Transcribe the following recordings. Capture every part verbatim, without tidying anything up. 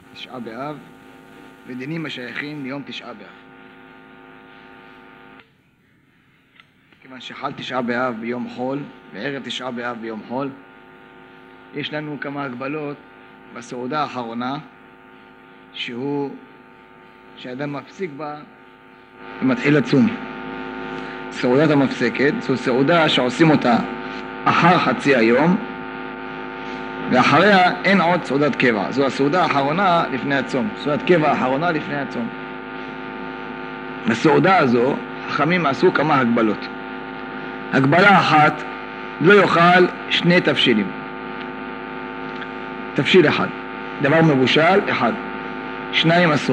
תשעה באב ודינים השייכים ליום תשעה באב. כיוון שחל תשעה באב ביום חול וערב תשעה באב ביום חול, יש לנו כמה הגבלות בסעודה האחרונה שהוא שאדם מפסיק בה ומתחיל לצום. סעודת המפסקת זו סעודה שעושים אותה אחר חצי היום, ואחריה אין עוד סעודת קבע. זו הסעודה האחרונה לפני הצום, סעודת קבע האחרונה לפני הצום. בסעודה הזו חכמים עשו כמה הגבלות. הגבלה אחת, לא יאכל שני תבשילים. תבשיל אחד, דבר מבושל אחד, שניים אסור.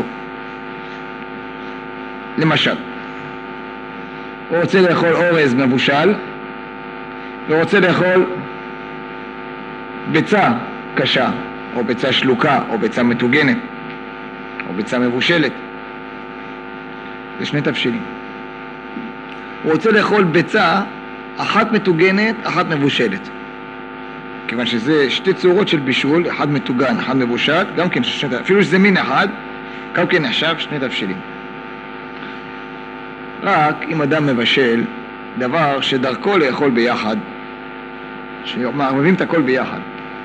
למשל, הוא רוצה לאכול אורז מבושל ורוצה לאכול ביצה קשה, או ביצה שלוקה, או ביצה מטוגנת, או ביצה מבושלת. זה שני תבשילים. הוא רוצה לאכול ביצה, אחת מטוגנת, אחת מבושלת. כיוון שזה שתי צורות של בישול, אחד מטוגן, אחד מבושל, גם כן שני, אפילו שזה מין אחד, גם כן נחשב שני תבשילים. רק אם אדם מבשל דבר שדרכו לאכול ביחד, שמערבבים את הכל ביחד.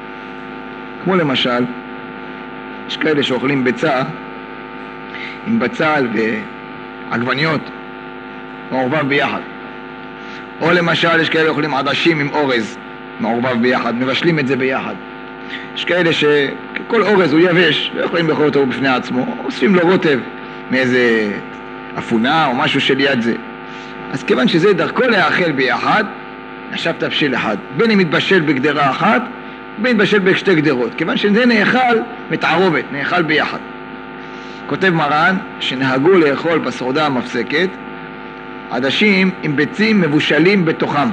כמו למשל, יש כאלה שאוכלים ביצה עם בצל ועגבניות מעורבב ביחד. או למשל, יש כאלה שאוכלים עדשים עם אורז מעורבב ביחד, מבשלים את זה ביחד. יש כאלה שכל אורז הוא יבש, לא יכולים לאכול אותו בפני עצמו, אוספים לו רוטב מאיזה אפונה או משהו שליד זה. אז כיוון שזה דרכו לאכל ביחד, נחשב תבשיל אחד. בין אם מתבשל בגדרה אחת, בין מתבשל בשתי גדרות. כיוון שזה נאכל מתערובת, נאכל ביחד. כותב מרן שנהגו לאכול בסעודה המפסקת עדשים עם ביצים מבושלים בתוכם,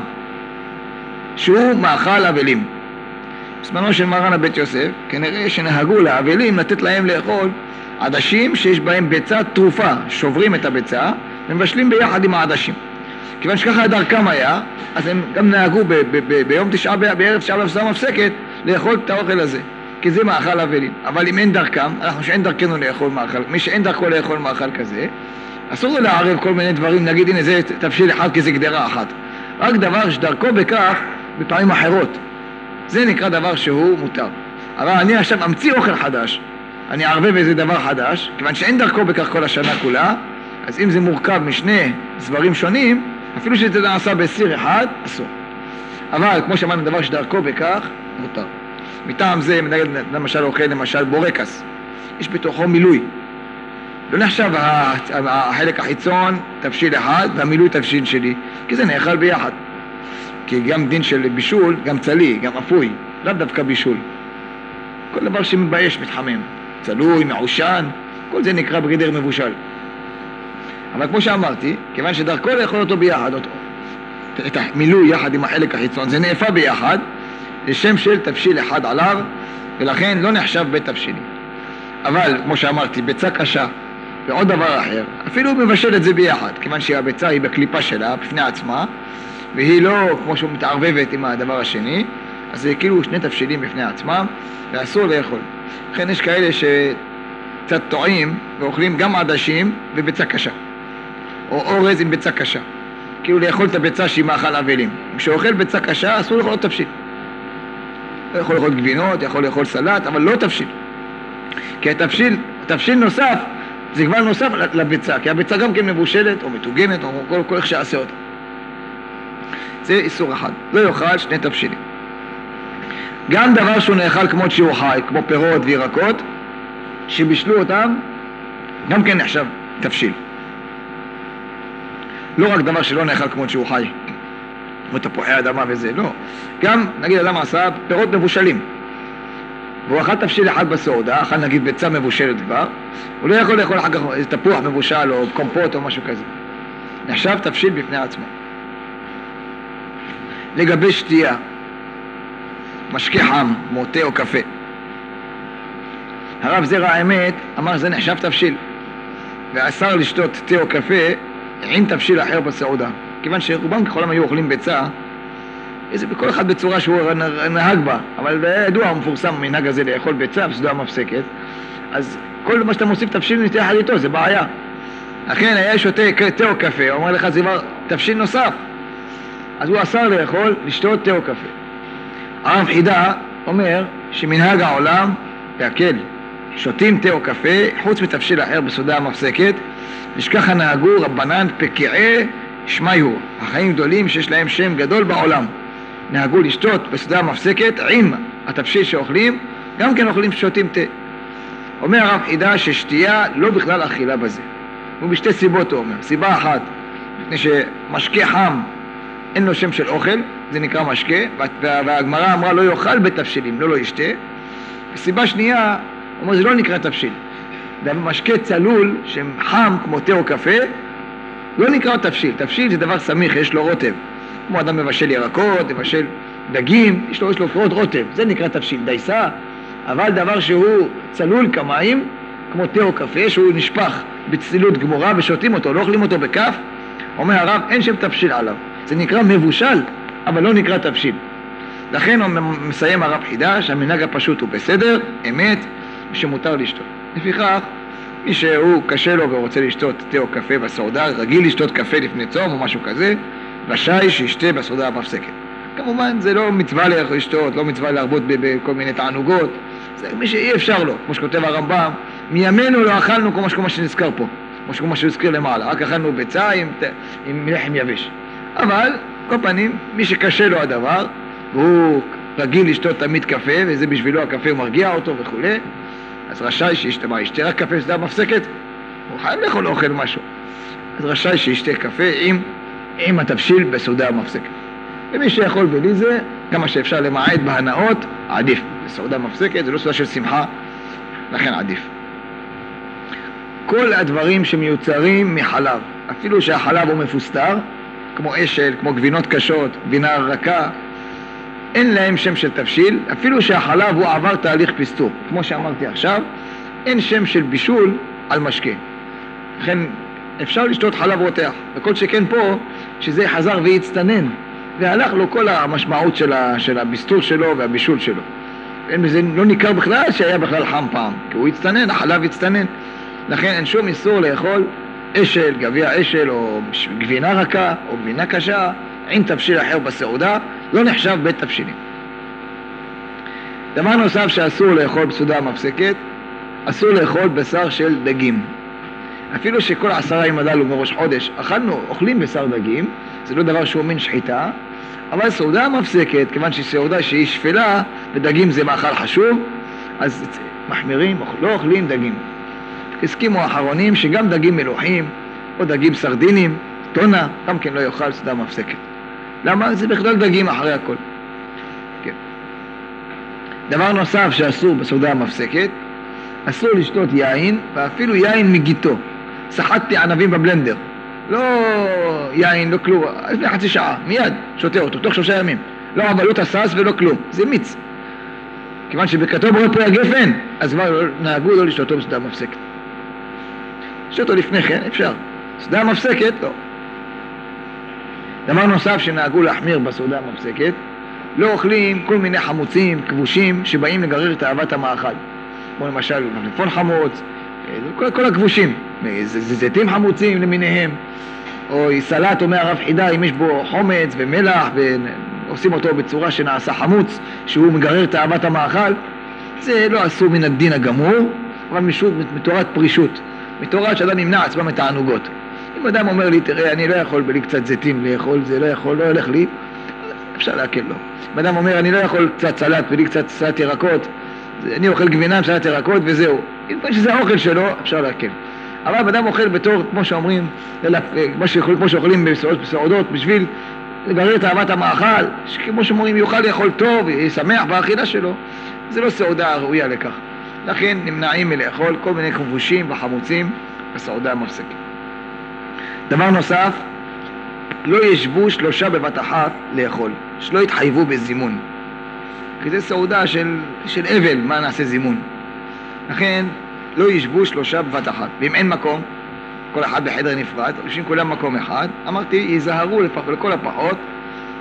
שהוא מאכל אבלים. בזמנו של מרן הבית יוסף, כנראה שנהגו לאבלים לתת להם לאכול עדשים שיש בהם ביצה תרופה, שוברים את הביצה ומבשלים ביחד עם העדשים. כיוון שככה דרכם היה, אז הם גם נהגו ב- ב- ב- ביום תשעה באב, בערב תשעה באב בסעודה המפסקת, לאכול את האוכל הזה, כי זה מאכל אבלים. אבל אם אין דרכם, אנחנו שאין דרכנו לאכול מאכל, מי שאין דרכו לאכול מאכל כזה, אסור לו לערב כל מיני דברים, נגיד הנה זה תבשיל אחד כי זה גדרה אחת. רק דבר שדרכו בכך בפעמים אחרות. זה נקרא דבר שהוא מותר. אבל אני עכשיו אמציא אוכל חדש, אני אערבב איזה דבר חדש, כיוון שאין דרכו בכך כל השנה כולה, אז אם זה מורכב משני סברים שונים, אפילו שזה נעשה בסיר אחד, אסור. אבל כמו שאמרנו, דבר שדרכו בכך, מותר. מטעם זה, למשל אוכל, למשל בורקס, יש בתוכו מילוי. לא נחשב החלק החיצון תבשיל אחד והמילוי תבשיל שלי, כי זה נאכל ביחד. כי גם דין של בישול, גם צלי, גם אפוי, לא דווקא בישול. כל דבר שמתבייש מתחמם, צלוי, מעושן, כל זה נקרא בגדר מבושל. אבל כמו שאמרתי, כיוון שדרכו לאכול אותו ביחד, אותו, את המילוי יחד עם החלק החיצון, זה נאפה ביחד, לשם של תבשיל אחד עליו, ולכן לא נחשב בית תבשילים. אבל כמו שאמרתי, ביצה קשה ועוד דבר אחר, אפילו מבשל את זה ביחד, כיוון שהביצה היא בקליפה שלה, בפני עצמה, והיא לא כמו שהוא מתערבבת עם הדבר השני, אז זה כאילו שני תבשילים בפני עצמם, ואסור לאכול. לכן יש כאלה שקצת טועים ואוכלים גם עדשים וביצה קשה, או אורז עם ביצה קשה, כאילו לאכול את הביצה שהיא מאכל אבלים. כשאוכל ביצה קשה אסור לאכול תבשיל. יכול לאכול גבינות, יכול לאכול סלט, אבל לא תבשיל. כי התבשיל, תבשיל נוסף, זה כבר נוסף לביצה, כי הביצה גם כן מבושלת או מטוגנת או כל, כל איך שעשה אותה. זה איסור אחד, לא יאכל שני תבשילים. גם דבר שהוא נאכל כמו שהוא חי, כמו פירות וירקות, שבישלו אותם, גם כן נחשב תבשיל. לא רק דבר שלא נאכל כמו שהוא חי, כמו תפוחי אדמה וזה, לא. גם, נגיד, אדם עשה פירות מבושלים, והוא אכל תבשיל אחד בסעודה, אכל נגיד ביצה מבושלת כבר, הוא לא יכול לאכול אחר כך איזה תפוח מבושל או קומפוט או משהו כזה. נחשב תבשיל בפני עצמו. לגבי שתייה, משקה חם, כמו תה או קפה. הרב זרע האמת אמר שזה נחשב תבשיל, ואסר לשתות תה או קפה עם תבשיל אחר בסעודה. כיוון שרובם ככולם היו אוכלים ביצה, זה בכל אחד בצורה שהוא נהג בה, אבל ידוע המפורסם המנהג הזה לאכול ביצה בסעודה מפסקת, אז כל מה שאתה מוסיף תבשיל נתן יחד איתו, זה בעיה. לכן היה שותה תה או קפה, הוא אומר לך זה כבר תבשיל נוסף, אז הוא אסר לאכול לשתות תה או קפה. הרב חידה אומר שמנהג העולם להקל, שותים תה או קפה חוץ מתבשיל אחר בסעודה המפסקת, ושככה נהגו רבנן פקיעי שמיו, החיים גדולים שיש להם שם גדול בעולם, נהגו לשתות בסעודה המפסקת עם התבשיל שאוכלים, גם כן אוכלים שותים תה. אומר הרב חידה ששתייה לא בכלל אכילה בזה, הוא בשתי סיבות הוא אומר. סיבה אחת, מפני שמשקה חם אין לו שם של אוכל, זה נקרא משקה, והגמרא אמרה לא יאכל בתבשילים, לא לא ישתה. וסיבה שנייה, הוא אומר זה לא נקרא תבשיל, משקה צלול שחם כמו תה או קפה לא נקרא תבשיל. תבשיל זה דבר סמיך, יש לו רוטב, כמו אדם מבשל ירקות, מבשל דגים, יש לו, יש לו פירות רוטב, זה נקרא תבשיל, דייסה. אבל דבר שהוא צלול כמים, כמו תה או קפה, שהוא נשפך בצלילות גמורה ושותים אותו, לא אוכלים אותו בכף, אומר הרב אין שם תבשיל עליו, זה נקרא מבושל אבל לא נקרא תבשיל. לכן הוא מסיים הרב חידה שהמנהג הפשוט הוא בסדר, אמת, שמותר לשתות. לפיכך מי שהוא קשה לו ורוצה לשתות תה או קפה בסעודה, רגיל לשתות קפה לפני צום או משהו כזה, רשאי שישתה בסעודה המפסקת. כמובן זה לא מצווה לשתות, לא מצווה להרבות בכל מיני תענוגות, זה מי שאי אפשר לו, כמו שכותב הרמב"ם, מימינו לא אכלנו כמו מה שנזכר פה, כמו מה שהזכיר למעלה, רק אכלנו ביצה עם, עם לחם יבש. אבל כל פנים מי שקשה לו הדבר והוא רגיל לשתות תמיד קפה וזה בשבילו הקפה הוא מרגיע אותו וכו', אז רשאי שישתה, מה ישתה רק קפה בסעודה מפסקת? הוא חייב לאכול אוכל משהו, אז רשאי שישתה קפה עם, עם התבשיל בסעודה המפסקת. ומי שיכול בלי זה, גם מה שאפשר למעט בהנאות, עדיף. בסעודה מפסקת זה לא סעודה של שמחה, לכן עדיף. כל הדברים שמיוצרים מחלב, אפילו שהחלב הוא מפוסטר, כמו אשל, כמו גבינות קשות, גבינה רכה, אין להם שם של תבשיל, אפילו שהחלב הוא עבר תהליך פסטור. כמו שאמרתי עכשיו, אין שם של בישול על משקה. לכן אפשר לשתות חלב רותח, וכל שכן פה, שזה חזר והצטנן, והלך לו כל המשמעות של, ה, של הבסטור שלו והבישול שלו. זה לא ניכר בכלל שהיה בכלל חם פעם, כי הוא הצטנן, החלב הצטנן. לכן אין שום איסור לאכול אשל, גביע אשל, או גבינה רכה, או גבינה קשה, עם תבשיל אחר בסעודה, לא נחשב בית תבשילים. דבר נוסף שאסור לאכול בסעודה המפסקת, אסור לאכול בשר של דגים. אפילו שכל עשרה ימים הללו מראש חודש, אכלנו, אוכלים בשר דגים, זה לא דבר שהוא מין שחיטה, אבל סעודה המפסקת, כיוון שסעודה שהיא שפלה, ודגים זה מאכל חשוב, אז מחמירים, לא אוכלים דגים. הסכימו האחרונים שגם דגים מלוחים, או דגים סרדינים, טונה, גם כן לא יאכל סעודה מפסקת. למה? זה בכלל דגים אחרי הכל. כן. דבר נוסף שאסור בסעודה המפסקת, אסור לשתות יין, ואפילו יין מגיתו. סחטתי ענבים בבלנדר. לא יין, לא כלום, לפני חצי שעה, מיד שותה אותו, תוך שלושה ימים. לא עבלות הסס ולא כלום, זה מיץ. כיוון שבכתוב בורא פרי הגפן, אז כבר נהגו לא לשתותו בסעודה מפסקת. לשתותו לפני כן, אפשר. סעודה מפסקת, לא. דבר נוסף שנהגו להחמיר בסעודה המפסקת, לא אוכלים כל מיני חמוצים, כבושים, שבאים לגרר את אהבת המאכל. כמו למשל, מלפפון חמוץ, כל, כל הכבושים, זיתים חמוצים למיניהם, או סלט, אומר הרב חידה, אם יש בו חומץ ומלח, ועושים אותו בצורה שנעשה חמוץ, שהוא מגרר את אהבת המאכל, זה לא אסור מן הדין הגמור, אבל משום מתורת פרישות, מתורת שאדם נמנע עצמם את הענוגות. אם אדם אומר לי, תראה, אני לא יכול בלי קצת זיתים לאכול, זה לא יכול, לא הולך לי, אפשר להקל לו. אם אדם אומר, אני לא יכול קצת סלט בלי קצת סלט ירקות, אני אוכל גבינה עם סלט ירקות וזהו. אם שזה האוכל שלו, אפשר להקל. אבל אדם אוכל בתור, כמו שאומרים, כמו שאוכלים בסעודות, בשביל לגרר את אהבת המאכל, כמו שאומרים, יוכל לאכול טוב, ישמח באכילה שלו, זה לא סעודה ראויה לכך. לכן נמנעים מלאכול כל מיני כבושים וחמוצים בסעודה המפסקת. דבר נוסף, לא ישבו שלושה בבת אחת לאכול, שלא יתחייבו בזימון. כי זה סעודה של, של אבל, מה נעשה זימון. לכן לא ישבו שלושה בבת אחת. ואם אין מקום, כל אחד בחדר נפרד, יושבים כולם מקום אחד, אמרתי, יזהרו לפחות, לכל הפחות,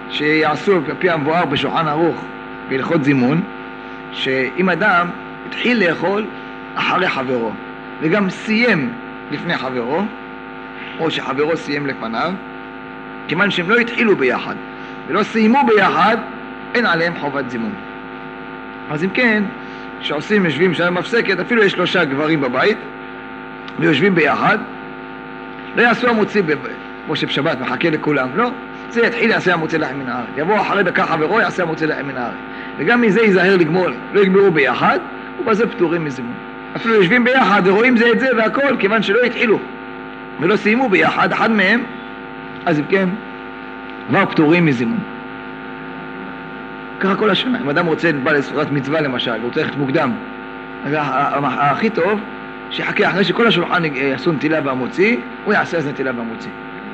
שיעשו על פי המבואר בשולחן ערוך בהלכות זימון, שאם אדם התחיל לאכול אחרי חברו וגם סיים לפני חברו, או שחברו סיים לפניו, כיוון שהם לא התחילו ביחד ולא סיימו ביחד, אין עליהם חובת זימון. אז אם כן, כשעושים יושבים שעה מפסקת, אפילו יש שלושה גברים בבית ויושבים ביחד, לא יעשו המוציא כמו שבשבת מחכה לכולם, לא, זה יתחיל יעשה המוציא לחם מן הארץ, יבוא אחרי דקה חברו יעשה המוציא לחם מן הארץ, וגם מזה ייזהר לגמול, לא יגמרו ביחד, ובזה פטורים מזימון. אפילו יושבים ביחד ורואים זה את זה והכל, כיוון שלא התחילו ולא סיימו ביחד, אחד מהם, אז אם כן, כבר פטורים מזימון. ככה כל השנה, אם אדם רוצה בא לסעודת מצווה למשל, הוא רוצה ללכת מוקדם, אז הכי טוב שיחכה אחרי שכל השולחן יעשו נטילה והמוציא, הוא יעשה אז נטילה והמוציא.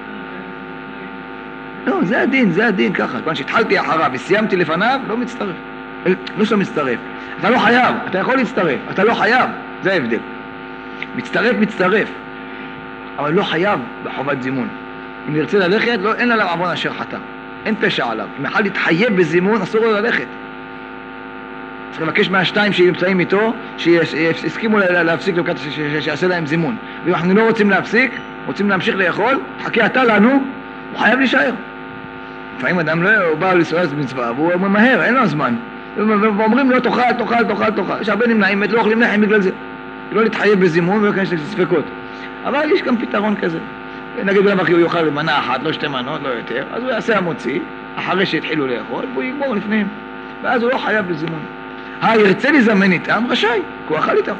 לא, זה הדין, זה הדין ככה. כיוון שהתחלתי אחריו וסיימתי לפניו, לא מצטרף. לא שלא מצטרף. אתה לא חייב, אתה יכול להצטרף, אתה לא חייב, זה ההבדל. מצטרף, מצטרף. אבל לא חייב בחובת זימון. אם נרצה ללכת, לא, אין עליו עוון אשר חטא. אין פשע עליו. אם יכול להתחייב בזימון, אסור לו ללכת. צריך לבקש מהשתיים שנמצאים איתו, שיסכימו להפסיק לקראת שיעשה להם זימון. ואם אנחנו לא רוצים להפסיק, רוצים להמשיך לאכול, תחכה אתה לנו, הוא חייב להישאר. לפעמים אדם לא בא לסעודת מצווה, והוא ממהר, אין לו זמן. ואומרים לו, תאכל, תאכל, תאכל, תאכל. יש הרבה נמנעים, לא אוכלים לחם בגלל זה. לא להתחייב בזימון ולא יש ספקות. אבל יש גם פתרון כזה. נגיד בלב אחי הוא יאכל במנה אחת, לא שתי מנות, לא יותר, אז הוא יעשה המוציא, אחרי שהתחילו לאכול, והוא יגמור לפניהם. ואז הוא לא חייב בזימון. הירצה לזמן איתם, רשאי, כי הוא אכל איתם.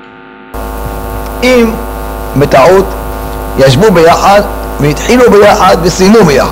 אם בטעות ישבו ביחד והתחילו ביחד וסיימו ביחד,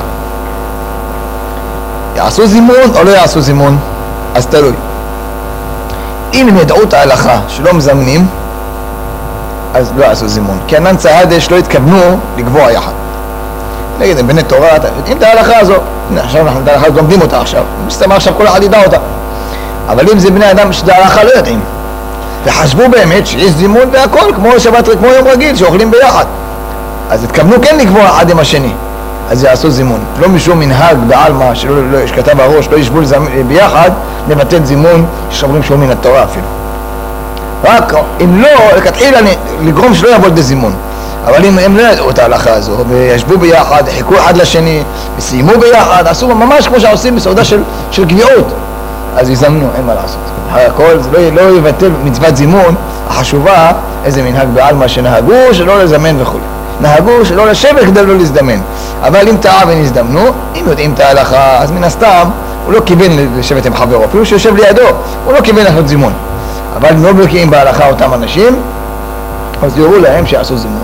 יעשו זימון או לא יעשו זימון? אז תלוי. אם הם ידעו את ההלכה שלא מזמנים, אז לא יעשו זימון, כי ענן צעדש לא התכוונו לקבוע יחד. נגיד, הם בני תורה, אתם יודעים את ההלכה הזו, הנה עכשיו אנחנו את ההלכה לומדים אותה עכשיו, מסתמה עכשיו כל אחד ידע אותה. אבל אם זה בני אדם שאת ההלכה לא יודעים, וחשבו באמת שיש זימון והכל, כמו שבת, כמו יום רגיל, שאוכלים ביחד, אז התכוונו כן לקבוע אחד עם השני, אז יעשו זימון. לא משום מנהג בעלמא שלא לא, שכתב הראש, לא ישבו ביחד, נבטל זימון שאומרים שהוא מן התורה אפילו. רק אם לא, לכתחילה לגרום שלא יבוא לידי זימון. אבל אם הם לא ידעו את ההלכה הזו, וישבו ביחד, חיכו אחד לשני, וסיימו ביחד, עשו ממש כמו שעושים בסעודה של, של גביעות, אז יזמנו, אין מה לעשות. הכל, זה לא, לא יבטל מצוות זימון, החשובה, איזה מנהג בעלמא שנהגו, שלא לזמן וכו'. נהגו שלא לשבת כדי לא להזדמן. אבל אם טעה ונזדמנו, אם יודעים את ההלכה, אז מן הסתם, הוא לא כיוון לשבת עם חברו, אפילו שיושב לידו, הוא לא כיוון לעשות זימון. אבל אם לא בקיאים בהלכה אותם אנשים, אז יורו להם שיעשו זימון.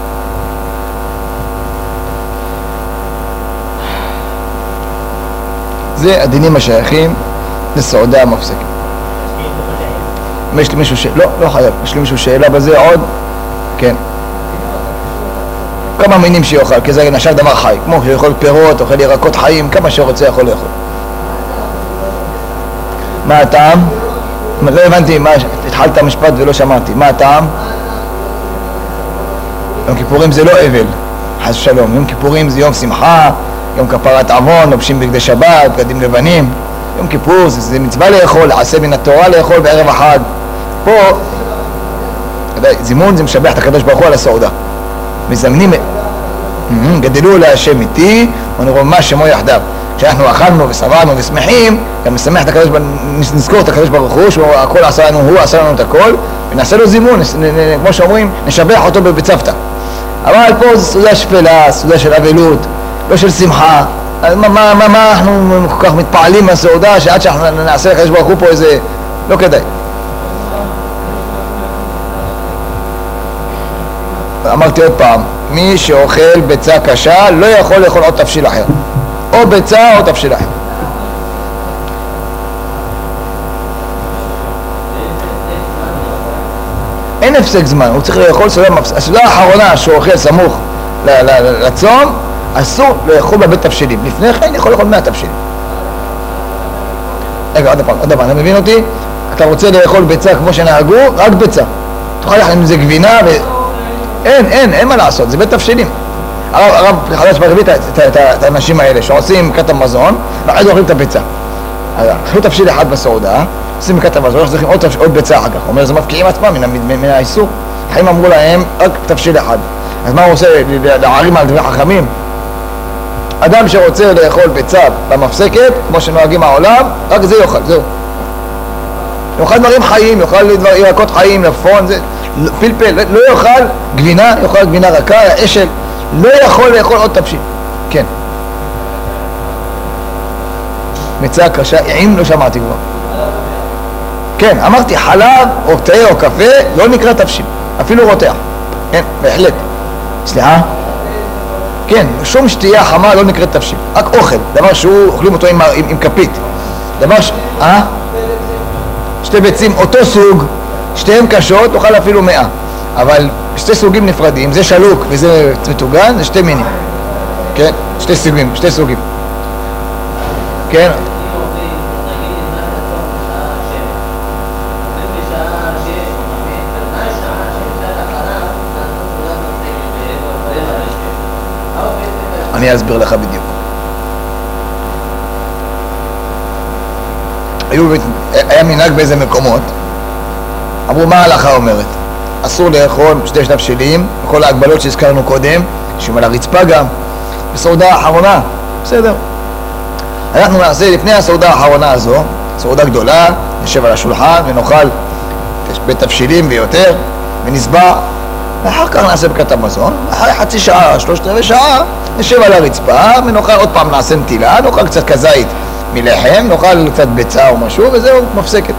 זה הדינים השייכים לסעודה המפסקת. יש לי מישהו ש... לא, לא חייב. יש לי מישהו שאלה בזה עוד? כן. כמה מינים שיוכל, כי זה נשאר דבר חי. כמו שיכול פירות, אוכל ירקות חיים, כמה שרוצה יכול לאכול. מה הטעם? לא הבנתי, מה... התחלת המשפט ולא שמעתי. מה הטעם? יום כיפורים זה לא אבל. חס ושלום. יום כיפורים זה יום שמחה, יום כפרת עוון, לובשים בגדי שבת, בגדים לבנים. יום כיפור זה, זה מצווה לאכול, לעשה מן התורה לאכול בערב החג. פה, זימון זה משבח את הקדוש ברוך הוא על הסעודה. מזמנים, גדלו להשם איתי, ונראו מה שמו יחדיו. כשאנחנו אכלנו וסברנו ושמחים, גם נשמח את הקדוש, נזכור את הקדוש ברוך הוא, שהוא הכל עשה לנו, הוא עשה לנו את הכל, ונעשה לו זימון, כמו שאומרים, נשבח אותו בצוותא. אבל פה זו סעודה שפלה, סעודה של אבלות, לא של שמחה. אז מה, מה, מה, מה אנחנו כל כך מתפעלים מהסעודה, שעד שאנחנו נעשה לקדוש ברוך הוא פה איזה... לא כדאי. אמרתי עוד פעם, מי שאוכל ביצה קשה לא יכול לאכול עוד תבשיל אחר. או ביצה או תבשיל אחר. אין הפסק זמן, הוא צריך לאכול סעודה מפסקת. הסעודה האחרונה שהוא אוכל סמוך לצום, אסור לאכול בבית תבשילים. לפני כן יכול לאכול מאה תבשילים. רגע, עוד פעם, עוד פעם, אתה מבין אותי? אתה רוצה לאכול ביצה כמו שנהגו, רק ביצה. תוכל לאכול עם זה גבינה ו... אין, אין, אין מה לעשות, זה בית תבשילים. הרב, הרב חדש מביא את האנשים האלה שעושים כת המזון, ואחרי זה אוכלים את הביצה. אכלו תבשיל אחד בסעודה, עושים כת המזון, צריכים עוד, עוד ביצה אחר כך. הוא אומר, זה מפקיעים עצמם מן, מן האיסור. החיים אמרו להם, רק תבשיל אחד. אז מה הוא עושה? להערים על דברי חכמים? אדם שרוצה לאכול ביצה במפסקת, כמו שנוהגים העולם, רק זה יאכל, זהו. יאכל דברים חיים, יאכל ירקות חיים, לפון, זה, פלפל, לא יאכל גבינה, יאכל גבינה רכה, אשל, לא יכול לאכול עוד תבשיל. כן. מצה קשה, אם לא שמעתי כבר. כן, אמרתי חלב או תה או קפה לא נקרא תבשיל, אפילו רותח. כן, בהחלט. סליחה? כן, שום שתייה חמה לא נקראת תבשיל, רק אוכל, דבר שהוא אוכלים אותו עם, עם, עם כפית. דבר ש... אה? שתי ביצים, אותו סוג, שתיהן קשות, תאכל אפילו מאה. אבל שתי סוגים נפרדים, זה שלוק וזה מטוגן, זה שתי מינים. כן? שתי סוגים, שתי סוגים. כן? אני אסביר לך בדיוק. היו, היה מנהג באיזה מקומות, אמרו מה ההלכה אומרת? אסור לאכול שתי תבשילים, כל ההגבלות שהזכרנו קודם, שהם על הרצפה גם, בסעודה האחרונה, בסדר. אנחנו נעשה לפני הסעודה האחרונה הזו, סעודה גדולה, נשב על השולחן ונאכל בתבשילים ויותר, ונסבע, ואחר כך נעשה ברכת המזון, אחרי חצי שעה, שלושת רבעי שעה, נשב על הרצפה ונאכל עוד פעם, נעשה נטילה, נאכל קצת כזית מלחם, נאכל קצת ביצה או משהו, וזהו, מפסקת.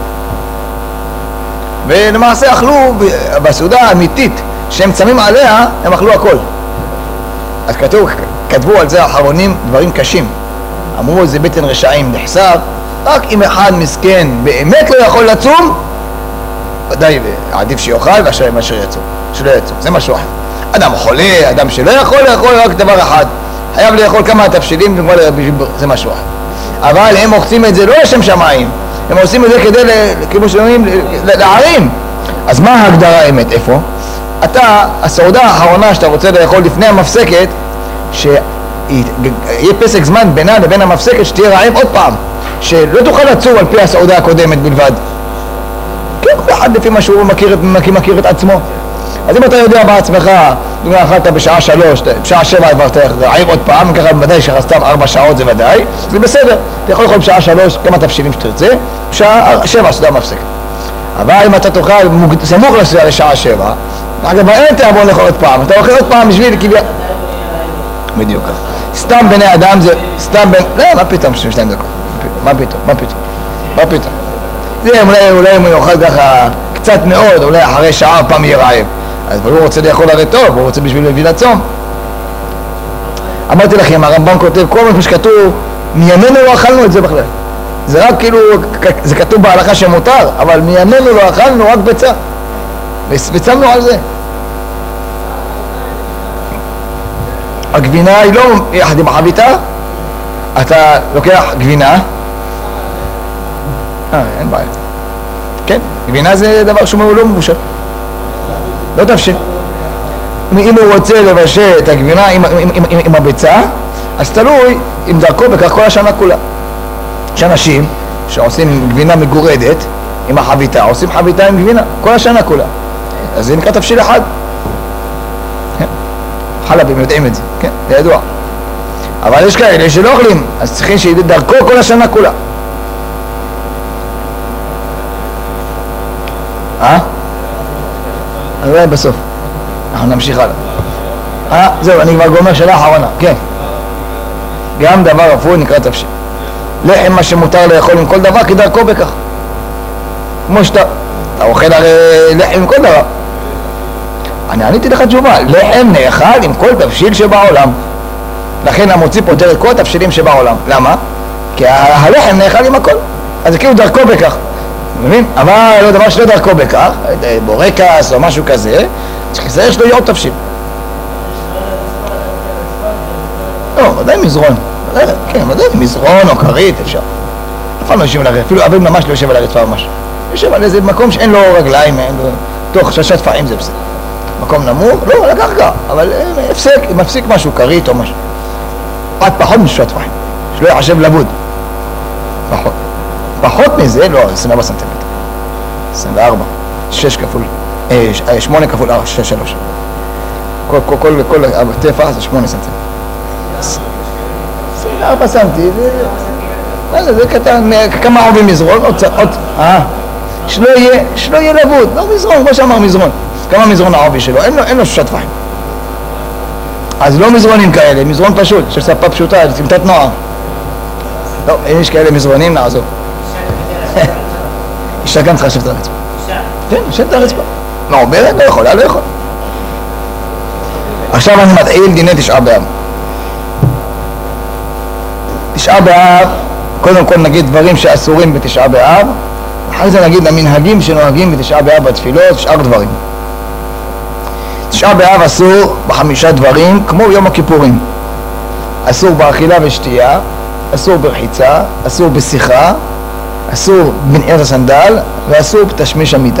ולמעשה אכלו בסעודה האמיתית שהם צמים עליה, הם אכלו הכל. אז כתוב, כתבו על זה האחרונים דברים קשים. אמרו, זה בטן רשעים נחשף, רק אם אחד מסכן באמת לא יכול לצום, ודאי עדיף שיאכל ואשר מאשר יצום, שלא יצום, זה משהו אחר. אדם חולה, אדם שלא יכול לאכול רק דבר אחד, חייב לאכול כמה תבשילים, זה משהו אחר. אבל הם מוחצים את זה לא לשם שמיים, הם עושים את זה כדי, כמו שאומרים, להערים. אז מה ההגדרה האמת? איפה? אתה, הסעודה האחרונה שאתה רוצה לאכול לפני המפסקת, שיהיה פסק זמן בינה לבין המפסקת, שתהיה רעב עוד פעם, שלא תוכל לצום על פי הסעודה הקודמת בלבד. כן, כל אחד לפי מה שהוא מכיר, מכיר את עצמו. אז אם אתה יודע בעצמך, אם אכלת בשעה שלוש, בשעה שבע עברת רעב עוד פעם, ככה ודאי שחסתם ארבע שעות זה ודאי, זה בסדר. אתה יכול לאכול בשעה שלוש כמה תבשילים שתרצה, בשעה שבע סעודה מפסקת. אבל אם אתה תאכל סמוך לשעה שבע, אגב, אין תעבור לאכול עוד פעם, אתה אוכל עוד פעם בשביל כביע... בדיוק ככה. סתם בני אדם זה, סתם בין... לא, מה פתאום שתיים דקות? מה פתאום? מה פתאום? מה פתאום? זה אולי, אולי אם הוא יאכל ככה קצת מאוד, אולי אחרי שעה פעם יהיה רעב. אז הוא רוצה לאכול הרי טוב, הוא רוצה בשביל להביא לצום. אמרתי לכם, הרמב"ם כותב, כל מה שכתוב, מימינו לא אכלנו את זה בכלל. זה רק כאילו, זה כתוב בהלכה שמותר, אבל מימינו לא אכלנו רק ביצה. וצמנו על זה. הגבינה היא לא יחד עם החביתה, אתה לוקח גבינה, אה, אין בעיה. כן, גבינה זה דבר שהוא לא מבושל. לא תבשיל. אם הוא רוצה לבשל את הגבינה עם, עם, עם, עם, עם הביצה, אז תלוי אם דרכו בכך כל השנה כולה. יש אנשים שעושים גבינה מגורדת עם החביתה, עושים חביתה עם גבינה, כל השנה כולה. אז זה נקרא תבשיל אחד. כן. חלבים יודעים את זה, כן, זה ידוע. אבל יש כאלה שלא אוכלים, אז צריכים שדרכו כל השנה כולה. אה? אז אולי בסוף. אנחנו נמשיך הלאה. אה, זהו, אני כבר גומר שאלה אחרונה, כן. גם דבר אפוי נקרא תבשיל. לחם מה שמותר לאכול עם כל דבר כדרכו בכך. כמו שאתה, אתה אוכל הרי לחם עם כל דבר. אני עניתי לך תשובה, לחם נאכל עם כל תבשיל שבעולם. לכן המוציא פותר את כל התבשילים שבעולם. למה? כי הלחם נאכל עם הכל. אז זה כאילו דרכו בכך. מבין? אבל לא דבר שלא דרכו בכך, בורקס או משהו כזה, זה יש לו יעוד תבשיל. לא, ודאי מזרון. כן, ודאי מזרון או כרית, אפשר. אף פעם לא יושב על הרצפה, אפילו אביב ממש לא יושב על הרצפה ממש. יושב על איזה מקום שאין לו רגליים, אין לו... תוך שלושה טפחים זה בסדר. מקום נמוך, לא, על הקרקע, אבל הפסק, מפסיק משהו, כרית או משהו. עד פחות משישה טפחים, שלא יחשב לבוד. פחות. פחות מזה, לא, עשרים וארבע סנטימטר. עשרים וארבע, שש כפול, שמונה כפול ארבע, שש, שלוש. כל, כל, כל, כל הטפח זה שמונה סנטימטר. עשרים וארבע סנטי, זה, זה קטן, כמה עובים מזרון, עוד, עוד, אה, שלא יהיה, שלא יהיה לבוד, לא מזרון, כמו שאמר מזרון. כמה מזרון העובי שלו, אין לו, אין לו שישה טפחים. אז לא מזרונים כאלה, מזרון פשוט, של ספה פשוטה, סמטת נוער. לא, אם יש כאלה מזרונים, נעזוב. אישה גם צריכה לשבת על הרצפה. כן, לשבת על הרצפה. מעוברת, לא יכולה, לא יכול. עכשיו אני מתחיל דיני תשעה באב. תשעה באב, קודם כל נגיד דברים שאסורים בתשעה באב, אחרי זה נגיד המנהגים שנוהגים בתשעה באב בתפילות, שאר דברים. תשעה באב אסור בחמישה דברים, כמו יום הכיפורים. אסור באכילה ושתייה, אסור ברחיצה, אסור בשיחה, אסור בנעירת הסנדל, ואסור בתשמיש המיטה.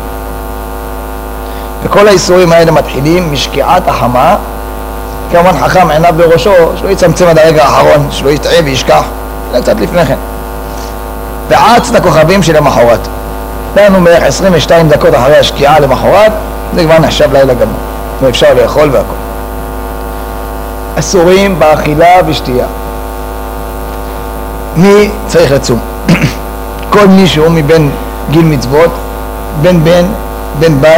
וכל האיסורים האלה מתחילים משקיעת החמה, כמובן חכם עיניו בראשו, שלא יצמצם עד הרגע האחרון, שלא יטעה וישכח, אלא קצת לפני כן. ועד צאת הכוכבים של המחרת. לנו בערך עשרים ושתיים דקות אחרי השקיעה למחרת, זה כבר נחשב לילה גמור, ואפשר לאכול והכל. אסורים באכילה ושתייה. מי צריך לצום? כל מישהו מבין גיל מצוות, בן בן, בן בת,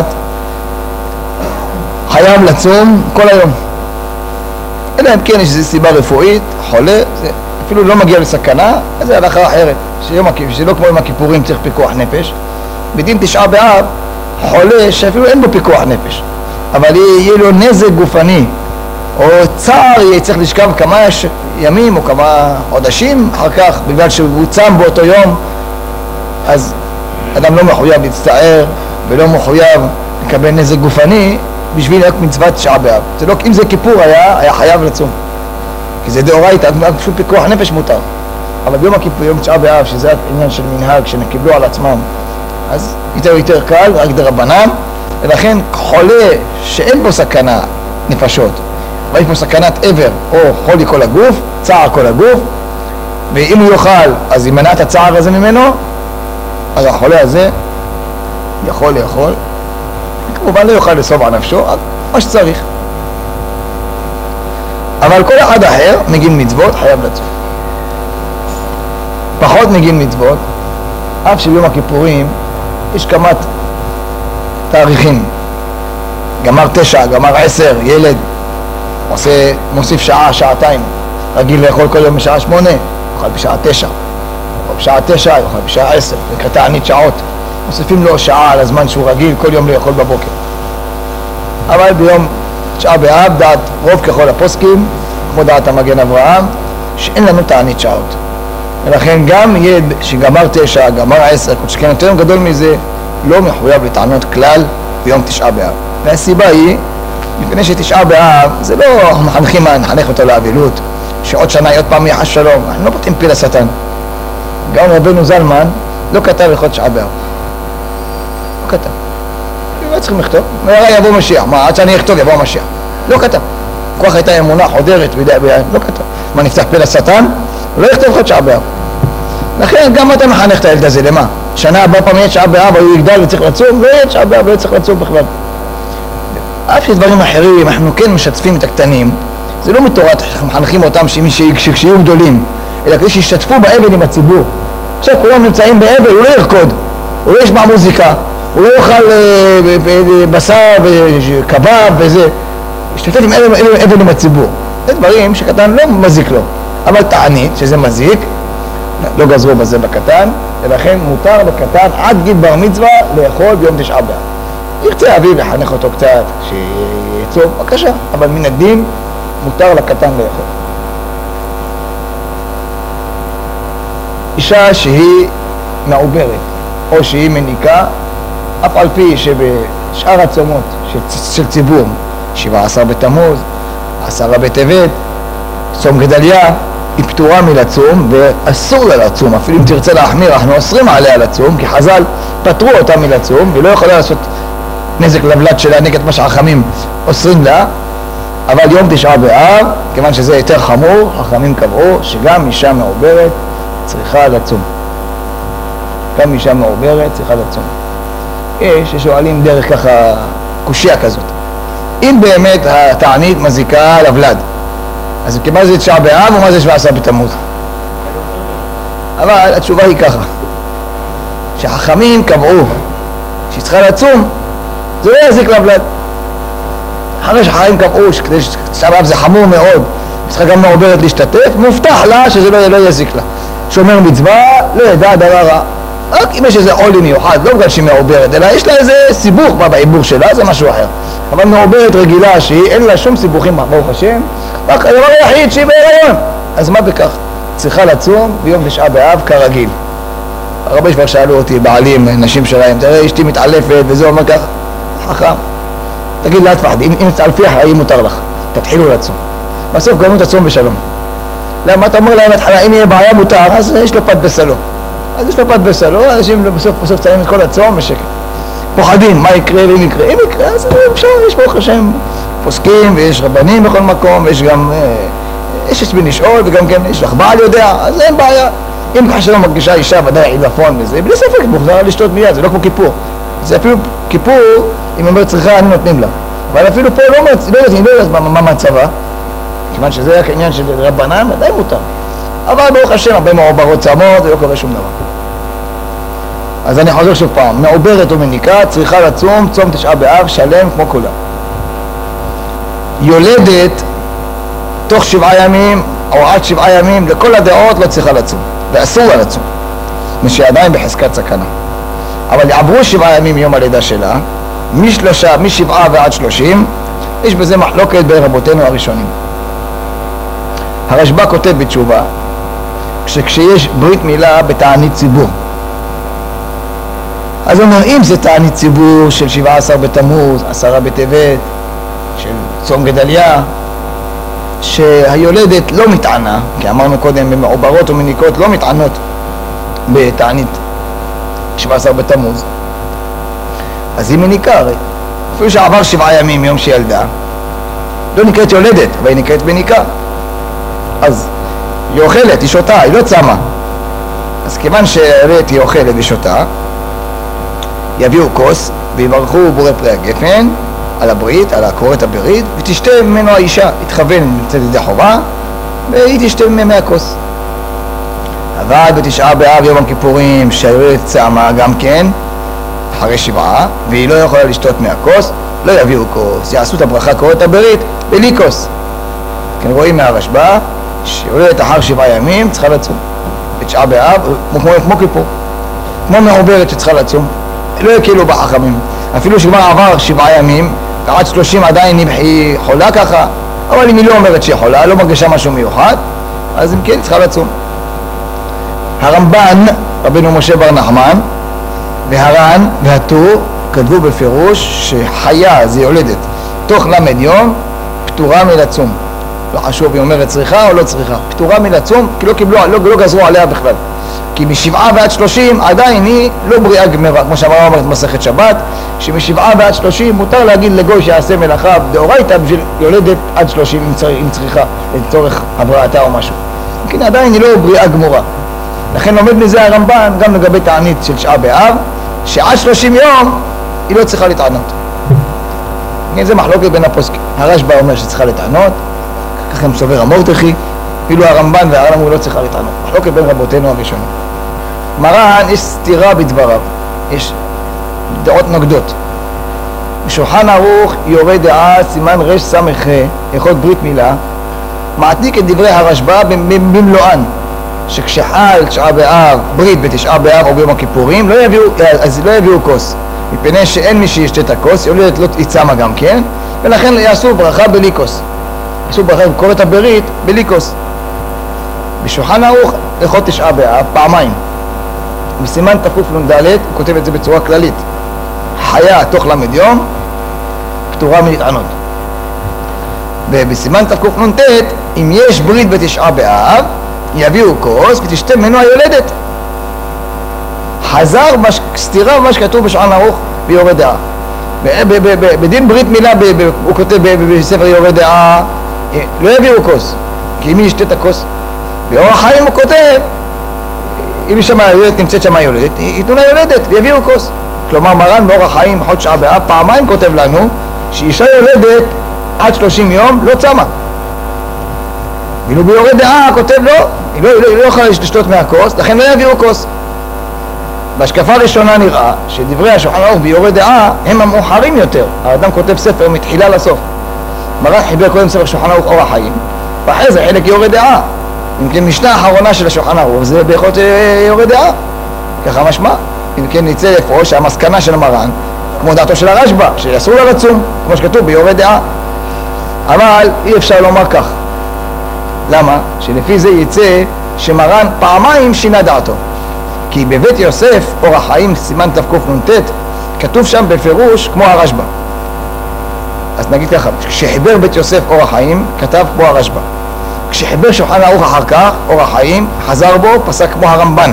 חייב לצום כל היום. אלא אם כן יש איזו סיבה רפואית, חולה, זה אפילו לא מגיע לסכנה, אז זה הלכה אחרת. שיום הכיפורים, שלא כמו עם הכיפורים צריך פיקוח נפש. בדין תשעה באב, חולה שאפילו אין בו פיקוח נפש, אבל יהיה לו נזק גופני, או צער, יהיה צריך לשכב כמה ימים או כמה חודשים אחר כך, בגלל שהוא צם באותו יום, אז אדם לא מחויב להצטער ולא מחויב לקבל נזק גופני בשביל רק מצוות תשעה באב. זה לא, אם זה כיפור היה, היה חייב לצום, כי זה דאורייתא, פשוט פיקוח נפש מותר. אבל ביום הכיפור, יום תשעה באב, שזה עניין של מנהג שקיבלו על עצמם, אז יותר יותר קל, רק דרבנן, ולכן חולה שאין בו סכנה נפשות, אבל יש בו סכנת עבר או חולי כל הגוף, צער כל הגוף, ואם הוא יאכל אז ימנע את הצער הזה ממנו, אז החולה הזה יכול לאכול, כמובן לא יאכל לסוב על נפשו, מה שצריך. אבל כל אחד אחר מגיל מצוות חייב לצום. פחות מגיל מצוות, אף שביום הכיפורים יש כמה תאריכים, גמר תשע, גמר עשר, ילד עושה, מוסיף שעה, שעתיים, רגיל לאכול כל יום בשעה שמונה, יאכל בשעה תשע, או בשעה תשע, יאכל בשעה עשר, זה תענית שעות, מוסיפים לו שעה על הזמן שהוא רגיל כל יום לאכול בבוקר. אבל ביום תשעה באב, דעת רוב ככל הפוסקים, כמו דעת המגן אברהם, שאין לנו תענית שעות. ולכן גם ילד שגמר תשע, גמר עשר, כל שכן יותר גדול מזה, לא מחויב לטענות כלל ביום תשעה באב. והסיבה היא, לפני שתשעה באב, זה לא מחנכים, נחנך אותו לאבילות, שעוד שנה עוד פעם יחש שלום, אנחנו לא פותחים פיל השטן. גם רבנו זלמן לא כתב הלכות תשעה באב. לא כתב. לא צריכים לכתוב, מהרה יבוא משיח, מה, עד שאני אכתוב יבוא משיח. לא כתב. כל כך הייתה אמונה חודרת, לא כתב. מה, נפתח פיל השטן? לא יכתוב לך תשעה באב. לכן גם אתה מחנך את הילד הזה, למה? שנה הבאה פעם יהיה תשעה באב, הוא יגדל וצריך לצום, לא יהיה תשעה באב, לא צריך לצום בכלל. אף שדברים אחרים, אנחנו כן משתפים את הקטנים, זה לא מתורת, אנחנו מחנכים אותם שכשיהיו גדולים, אלא כדי שישתתפו באבל עם הציבור. עכשיו כולם נמצאים באבל, הוא לא ירקוד, הוא לא ישמע מוזיקה, הוא לא יאכל בשר וקבב וזה, ישתתף עם אבל עם הציבור. זה דברים שקטן לא מזיק לו, אבל תענית שזה מזיק, לא גזרו בזה בקטן, ולכן מותר לקטן עד גיל בר מצווה לאכול ביום תשעה באב. ירצה אביו לחנך אותו קצת, שיצום, בבקשה, אבל מן הדין מותר לקטן לאכול. אישה שהיא מעוברת, או שהיא מניקה, אף על פי שבשאר הצומות של, של ציבור, שבעה עשר בתמוז, עשרה בטבת, צום גדליה, היא פטורה מלצום, ואסור לה לצום, אפילו אם תרצה להחמיר, אנחנו אוסרים עליה לצום, כי חז"ל פטרו אותה מלצום, ולא יכולה לעשות נזק לבלד שלה נגד מה שהחכמים אוסרים לה, אבל יום תשעה באב, כיוון שזה יותר חמור, החכמים קבעו שגם אישה מעוברת צריכה לצום. גם אישה מעוברת צריכה לצום. יש ששואלים דרך ככה קושיה כזאת. אם באמת התענית מזיקה לבלד, אז מה זה תשעה באב ומה זה שבעה עשר בתמוז? אבל התשובה היא ככה, שהחכמים קבעו שצריכה לצום, זה לא יזיק לבלד. אחרי שהחכמים קבעו שכדי שתשעה באב זה חמור מאוד, צריכה גם מעוברת להשתתף, מובטח לה שזה לא, לא יזיק לה. שומר מצווה לא ידע דבר רע. רק אם יש איזה עולי מיוחד, לא בגלל שהיא מעוברת, אלא יש לה איזה סיבוך בעיבור שלה, זה משהו אחר. אבל מעוברת רגילה שהיא, אין לה שום סיבוכים, ברוך השם, רק הדבר היחיד שהיא בהיריון. אז מה בכך? צריכה לצום ביום תשעה באב כרגיל. הרבה כבר שאלו אותי, בעלים, נשים שלהם, תראה, אשתי מתעלפת וזה אומר כך, חכם. תגיד לה, תפחד, אם, אם תעלפי אחרי מותר לך, תתחילו לצום. בסוף גמרו את הצום בשלום. למה אתה אומר להם התחלה, אם יהיה בעיה מותר, אז יש לו פת בסלו. אז יש לו פת בסלו, אנשים בסוף בסוף ציינים את כל הצום בשקט. פוחדים, מה יקרה ואם יקרה? אם יקרה, אז אפשר, יש ברוך השם פוסקים ויש רבנים בכל מקום, ויש גם, יש יש בין לשאול וגם כן יש לך בעל יודע, אז אין בעיה. אם כאשר לא מרגישה אישה ודאי עילפון וזה, בלי ספק מוחזר לשתות מיד, זה לא כמו כיפור. זה אפילו כיפור, אם אומרת צריכה, אני נותנים לה. אבל אפילו פה לא יודעת, היא לא יודעת מה מצבה, כיוון שזה רק עניין של רבנן, די מותר. אבל ברוך השם, הרבה מעוברות צמות, זה לא קורה שום דבר. אז אני חוזר שוב פעם, מעוברת או מניקה, צריכה לצום, צום תשעה באב, שלם כמו כולם. יולדת, תוך שבעה ימים, או עד שבעה ימים, לכל הדעות לא צריכה לצום, ואסור לה לצום, משעדיין בחזקת סכנה. אבל יעברו שבעה ימים מיום הלידה שלה, משלושה, משבעה ועד שלושים, יש בזה מחלוקת בין רבותינו הראשונים. הרשב"א כותב בתשובה, שכשיש ברית מילה בתענית ציבור, אז אומר, אם זה תענית ציבור של שבעה עשר בתמוז, עשרה בטבת, של צום גדליה, שהיולדת לא מתענה, כי אמרנו קודם, במעוברות ומניקות לא מתענות בתענית שבעה עשר בתמוז, אז היא מניקה, הרי אפילו שעבר שבעה ימים מיום שילדה, לא נקראת יולדת, אבל היא נקראת מניקה. אז היא אוכלת, היא שותה, היא לא צמה. אז כיוון שהילדת היא אוכלת ושותה, יביאו כוס ויברכו בורא פרי הגפן על הברית, על הקורת הברית, ותשתה ממנו האישה, תתכוון לצאת ידי חובה, והיא תשתה ממנו מהכוס. אבל בתשעה באב יום הכיפורים שהילדת צמה גם כן, אחרי שבעה, והיא לא יכולה לשתות מהכוס, לא יביאו כוס, יעשו את הברכה קורת הברית בלי כוס. כן, רואים מהרשב"א שיולדת אחר שבעה ימים צריכה לצום בתשעה באב, כמו, כמו כיפור, כמו מעוברת שצריכה לצום, לא יקלו בחכמים, אפילו שכבר עבר שבעה ימים ועד שלושים עדיין היא חולה ככה, אבל אם היא לא אומרת שהיא חולה, לא מרגישה משהו מיוחד, אז אם כן צריכה לצום. הרמב"ן, רבינו משה בר נחמן, והר"ן והטור כתבו בפירוש שחיה, זה יולדת, תוך למד יום פטורה מלצום. לא חשוב אם אומרת צריכה או לא צריכה, פטורה מלצום, כי לא קיבלו, לא, לא גזרו עליה בכלל. כי משבעה ועד שלושים עדיין היא לא בריאה גמרה, כמו שאמרה אומרת מסכת שבת, שמשבעה ועד שלושים מותר להגיד לגוי שיעשה מלאכה דאורייתא בשביל יולדת עד שלושים אם, צר, אם צריכה, לצורך הבראתה או משהו. כי עדיין היא לא בריאה גמורה. לכן לומד מזה הרמב"ן גם לגבי תענית של תשעה באב, שעד שלושים יום היא לא צריכה להתענות. זה מחלוקת בין הפוסקים. הרשב"א אומר שצריכה להתענות, כך גם סובר המורדכי, אפילו הרמב"ן והר"ן הוא לא צריכה להתענות. מחלוקת בין רבותינו הראשונים. מרן יש סתירה בדבריו, יש דעות נוגדות. בשולחן ערוך יורה דעה סימן רש סמך הלכות ברית מילה, מעתיק את דברי הרשב"א במלואן, שכשחל תשעה באב, ברית בתשעה באב או ביום הכיפורים, לא יביאו, אז לא יביאו כוס, מפני שאין מי שישתה את הכוס, יולדת לא יצמה גם כן, ולכן יעשו ברכה בלי כוס. יעשו ברכה בקורת הברית בלי כוס. בשולחן ערוך הלכות תשעה באב פעמיים. בסימן תקנ"ד הוא כותב את זה בצורה כללית. חיה תוך למד יום, פטורה מלהתענות. ובסימן תקנ"ט, אם יש ברית בתשעה באב, יביאו כוס ותשתה ממנו היולדת. חזר בסתירה במה שכתוב בשולחן ערוך ביורה דעה. בדין ברית מילה הוא כותב בספר יורה דעה, לא יביאו כוס, כי אם היא ישתה את הכוס, באורח חיים הוא כותב, אם יש שם יולדת, נמצאת שם יולדת, ייתנו לה יולדת ויביאו כוס. כלומר מרן באורח חיים בחודש תשעה באב פעמיים כותב לנו שאישה יולדת עד שלושים יום לא צמה. ואילו ביורה דעה כותב לא, היא לא, היא לא יכולה לשתות מהכוס, לכן לא יביאו כוס. בהשקפה הראשונה נראה שדברי השולחן ערוך ביורה דעה הם המאוחרים יותר. האדם כותב ספר מתחילה לסוף. מרן חיבר קודם ספר שולחן ערוך אורח חיים, ואחרי זה חלק יורה דעה. אם כן משנה האחרונה של השולחן ערוך זה ביכולת יורה דעה, ככה משמע. אם כן נצא לפרוש שהמסקנה של המרן כמו דעתו של הרשב"א, שאסור לה לצום, כמו שכתוב ביורה דעה. אבל אי אפשר לומר כך. למה? שלפי זה יצא שמרן פעמיים שינה דעתו. כי בבית יוסף אורח חיים סימן תקנ"ט כתוב שם בפירוש כמו הרשב"א. אז נגיד ככה, כשחיבר בית יוסף אורח חיים כתב כמו הרשב"א. כשחיבר שולחן ערוך אחר כך אורח חיים חזר בו פסק כמו הרמב"ן.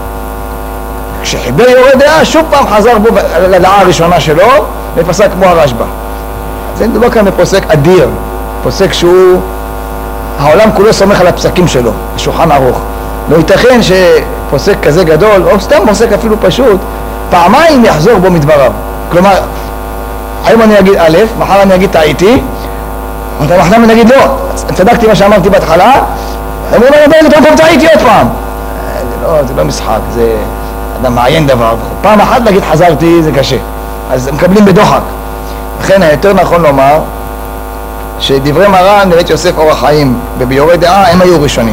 כשחיבר יורה דעה שוב פעם חזר בו לדעה הראשונה שלו ופסק כמו הרשב"א. זה מדובר כאן בפוסק אדיר, פוסק שהוא, העולם כולו סומך על הפסקים שלו, השולחן ערוך. לא ייתכן שפוסק כזה גדול, או סתם פוסק אפילו פשוט, פעמיים יחזור בו מדבריו. כלומר, היום אני אגיד א', מחר אני אגיד טעיתי, מחר אני אגיד לא, צדקתי מה שאמרתי בהתחלה, אמרו לי, אני אגיד, טעיתי עוד פעם. זה לא, זה לא משחק, זה אדם מעיין דבר. פעם אחת להגיד חזרתי זה קשה, אז מקבלים בדוחק. לכן היותר נכון לומר שדברי מרן בבית יוסף אורח חיים וביורה דעה הם היו ראשונים.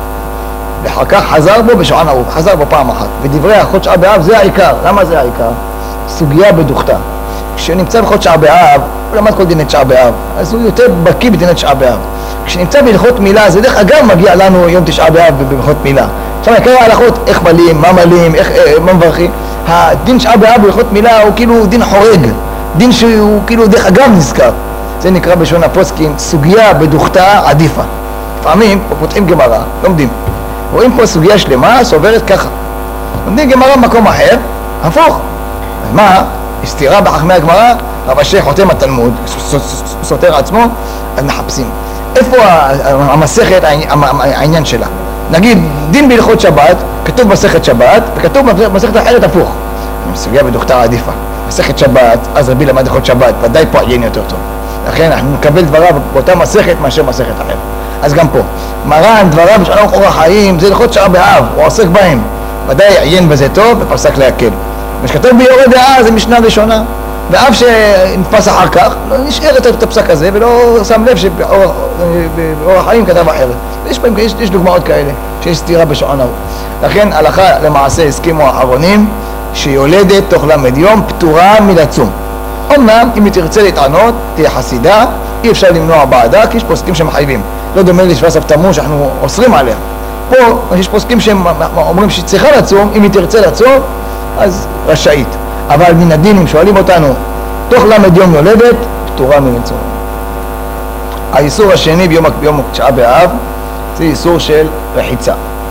ואחר כך חזר בו בשולחן ערוך, חזר בו פעם אחת. ודברי החודש תשעה באב זה העיקר. למה זה העיקר? סוגיה בדוכתה. כשנמצא בחודש תשעה באב, הוא למד כל דיני תשעה באב, אז הוא יותר בקיא בדיני תשעה באב. כשנמצא בהלכות מילה, זה דרך אגב מגיע לנו יום תשעה באב בהלכות מילה. עכשיו העיקר ההלכות, איך מלים, מה מלים, איך, מה מברכים. הדין תשעה באב בהלכות מילה הוא כאילו דין חורג, דין שהוא כאילו דרך אגב נזכר. זה נקרא בשון הפוסקים סוגיה בדוכתה עדיפה. לפעמים פותחים גמרא, לומדים. רואים פה סוגיה שלמה סוברת ככה. לומדים גמרא במקום אחר, הפוך. מה? הסתירה בחכמי הגמרא, רב אשר חותם התלמוד, סותר עצמו, אז מחפשים. איפה המסכת, העניין שלה? נגיד, דין בהלכות שבת, כתוב מסכת שבת, וכתוב מסכת אחרת הפוך. סוגיה בדוכתה עדיפה. מסכת שבת, אז רבי למד הלכות שבת, ודאי פה עיין יותר טוב. לכן אנחנו נקבל דבריו באותה מסכת מאשר מסכת אחרת. אז גם פה, מרן דבריו בשולחן ערוך אורח חיים, זה הלכות תשעה באב, הוא עוסק בהם. ודאי עיין בזה טוב ופסק להקל. מה שכתוב ביורה דעה זה משנה ראשונה, ואף שנתפס אחר כך, לא נשאר את הפסק הזה ולא שם לב שבאורח חיים כתב אחרת. יש, יש, יש דוגמאות כאלה שיש סתירה בשולחן ערוך. לכן הלכה למעשה הסכימו האחרונים שיולדת תוך למד יום פטורה מלצום. אמנם אם היא תרצה להתענות תהיה חסידה, אי אפשר למנוע בעדה כי יש פוסקים שמחייבים. לא דומה לשבעה עשר תמוז שאנחנו אוסרים עליה. פה יש פוסקים שאומרים שהיא צריכה לצום, אם היא תרצה לצום אז רשאית. אבל מן הדין אם שואלים אותנו תוך למד יום יולדת פטורה מלצום. האיסור השני ביום, ביום תשעה באב זה איסור של רחיצה.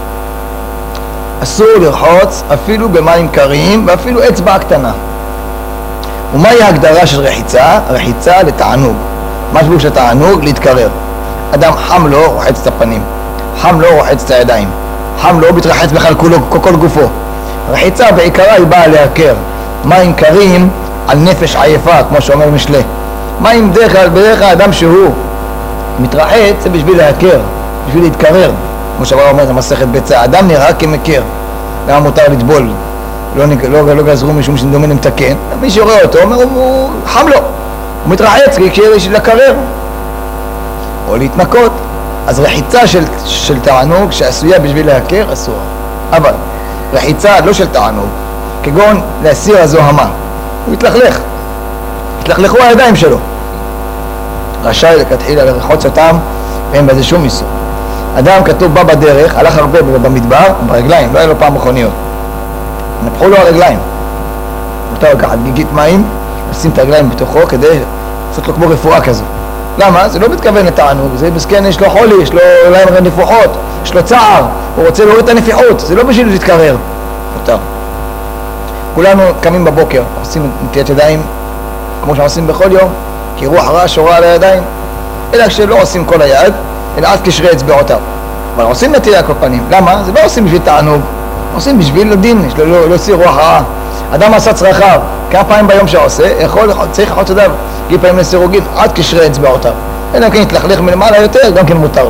אסור לרחוץ אפילו במים קרים ואפילו אצבע קטנה. ומהי ההגדרה של רחיצה? רחיצה לתענוג. מה שבו של תענוג? להתקרר. אדם חם לו רוחץ את הפנים, חם לו רוחץ את הידיים, חם לו מתרחץ בכלל כולו, כל גופו. רחיצה בעיקרה היא באה להקר. מים קרים על נפש עייפה, כמו שאומר משלי. מים בדרך כלל, בדרך כלל אדם שהוא מתרחץ זה בשביל להקר, בשביל להתקרר. כמו שהרב אומר, זה מסכת ביצה. אדם נראה כמקר. למה מותר לטבול? לא, לא, לא גזרו משום שדומה למתקן. מי שרואה אותו אומר, הוא חם לו. הוא מתרחץ כדי לקרר. או להתנקות. אז רחיצה של, של תענוג שעשויה בשביל להקר אסורה. אבל רחיצה לא של תענוג, כגון להסיר הזוהמה. הוא יתלכלך. יתלכלכו הידיים שלו. רשאי לכתחילה לרחוץ אותם, ואין בזה שום איסור. אדם כתוב בא בדרך, הלך הרבה במדבר, ברגליים, לא היה לו פעם מכוניות. נפחו לו הרגליים. מותר לקחת גיגית מים, לשים את הרגליים בתוכו כדי לעשות לו כמו רפואה כזו. למה? זה לא מתכוון לתענוג, זה מסכן, יש לו חולי, יש לו להם נפוחות, יש לו צער, הוא רוצה להוריד את הנפיחות, זה לא בשביל להתקרר. מותר. כולנו קמים בבוקר, עושים נטיית ידיים כמו שעושים בכל יום, כי רוח רע שורה על הידיים, אלא כשלא עושים כל היד, אלא עד קשרי אצבעותיו. אבל עושים נטילה כל פנים. למה? זה לא עושים בשביל תענוג, עושים בשביל לדין, לא להוציא רוח רעה. אדם עשה צרכיו, כמה פעמים ביום שעושה, יכול, צריך לחוץ ידיו, כמה פעמים לסירוגין, עד קשרי אצבעותיו. אלא כן יתלכלך מלמעלה יותר, גם כן מותר לו.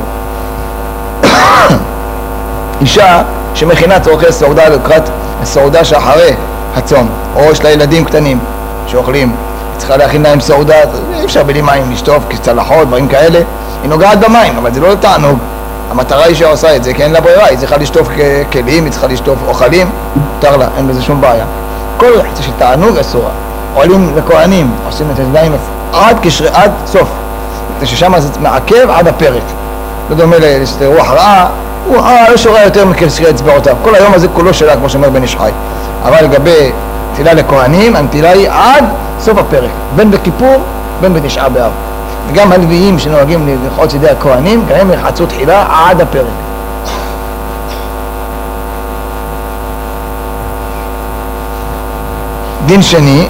אישה שמכינה צורכי סעודה לקראת הסעודה שאחרי הצום, או יש לה ילדים קטנים שאוכלים, צריכה להכין להם סעודה, אי אפשר בלי מים לשטוף, צלחות, דברים כאלה, היא נוגעת במים, אבל זה לא תענוג. המטרה היא שעושה את זה, כי אין לה ברירה, היא צריכה לשטוף כלים, היא צריכה לשטוף אוכלים, מותר לה, אין בזה שום בעיה. כל רחצה של תענוג אסורה. עולים לכהנים, עושים את הידיים עד קשרי, עד סוף, ששם זה מעכב עד הפרק. לא דומה לרוח רעה, הוא לא שורה יותר מקשרי אצבעותיו. כל היום הזה כולו שלה, כמו שאומר בן איש חי. אבל לגבי תפילה לכהנים, הנטילה היא עד סוף הפרק, בין בכיפור, בין בתשעה באב. וגם הלוויים שנוהגים לרחוץ ידי הכהנים, גם הם ירחצו תחילה עד הפרק. דין שני,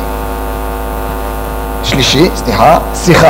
שלישי, סליחה, שיחה.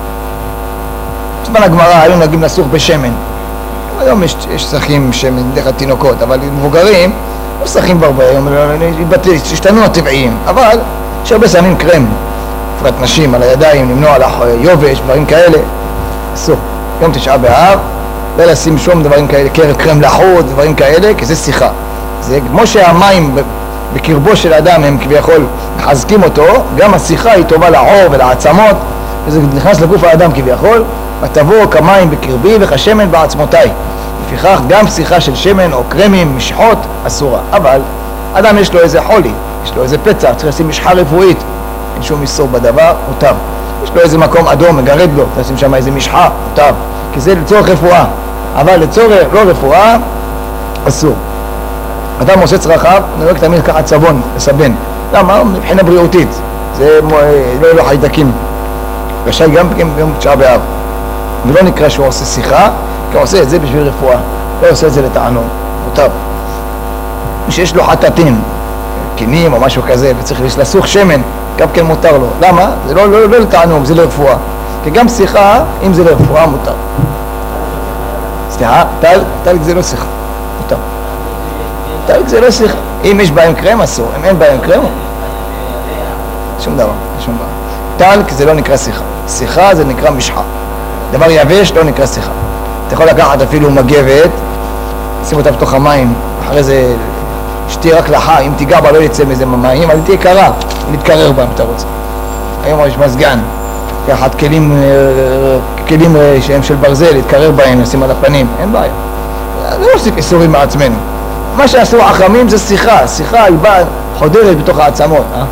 בזמן הגמרא היו נוהגים לסוך בשמן. היום יש, יש שחים עם שמן, דרך התינוקות, אבל מבוגרים לא שחים בהרבה, היום השתנו הטבעיים, אבל יש הרבה שמים קרם, בפרט נשים על הידיים, למנוע על יובש, דברים כאלה, אסור. יום תשעה באב, לא לשים שום דברים כאלה, קרם, קרם לחוט, דברים כאלה, כי זה שיחה. זה כמו שהמים בקרבו של האדם הם כביכול מחזקים אותו, גם השיחה היא טובה לעור ולעצמות, וזה נכנס לגוף האדם כביכול, ותבוא כמים בקרבי וכשמן בעצמותיי. לפיכך גם שיחה של שמן או קרמים, משחות, אסורה. אבל אדם יש לו איזה חולי, יש לו איזה פצע, צריך לשים משחה רפואית, אין שום איסור בדבר, מותר. יש לו איזה מקום אדום, מגרד לו, צריך לשים שם איזה משחה, מותר. כי זה לצורך רפואה, אבל לצורך לא רפואה, אסור. אדם עושה צרכיו, נראה תמיד לקחת סבון, לסבן. למה? מבחינה בריאותית. זה לא לא חיידקים. רשאי גם ביום תשעה באב. ולא נקרא שהוא עושה שיחה, כי הוא עושה את זה בשביל רפואה. לא עושה את זה לתענוג. מותר. מי שיש לו חטאטין, קינים או משהו כזה, וצריך לסוך שמן, גם כן מותר לו. למה? זה לא, לא, לא לתענוג, זה לרפואה. כי גם שיחה, אם זה לרפואה, מותר. סליחה, טל, טל זה לא שיחה. מותר. טל זה לא שיחה. אם יש בהם קרם, אסור. אם אין בהם קרם, שום דבר, שום דבר. טל זה לא נקרא שיחה. שיחה זה נקרא משחה. דבר יבש לא נקרא שיחה. אתה יכול לקחת אפילו מגבת, שים אותה בתוך המים, אחרי זה שתי רק לחה, אם תיגע בה לא יצא מזה מים, אבל תהיה קרה, להתקרר בה אם אתה רוצה. היום יש מזגן, לקחת כלים, כלים שהם של ברזל, להתקרר בהם, לשים על הפנים, אין בעיה. לא עושים איסורים מעצמנו. מה שעשו החכמים זה שיחה, שיחה היא באה חודרת בתוך העצמות, אה?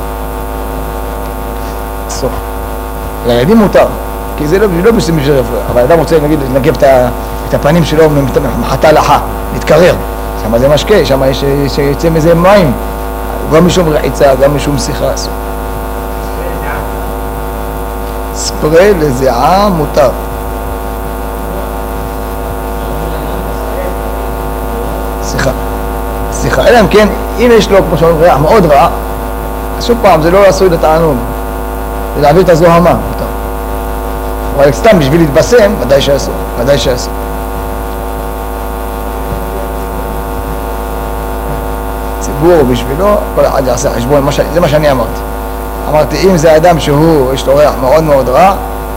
אסור. לילדים מותר, כי זה לא, לא בשביל בשביל רפואה, אבל אדם רוצה נגיד לנגב את, את הפנים שלו מחטא לחה, להתקרר. שם זה משקה, שם יש, שיצא מזה מים, גם משום רחיצה, גם משום שיחה אסור. ספרי לזיעה מותר. שיחה. שיחה. אלא אם כן, אם יש לו, כמו שאומרים, ריח מאוד רע, אז שוב פעם, זה לא עשוי לתענוג. זה להעביר את הזוהמה, מותר. אבל סתם בשביל להתבשם, ודאי שאסור. ודאי שאסור. ציבור בשבילו, כל אחד יעשה חשבון, זה מה שאני אמרתי. אמרתי, אם זה אדם שהוא, יש לו ריח מאוד מאוד רע,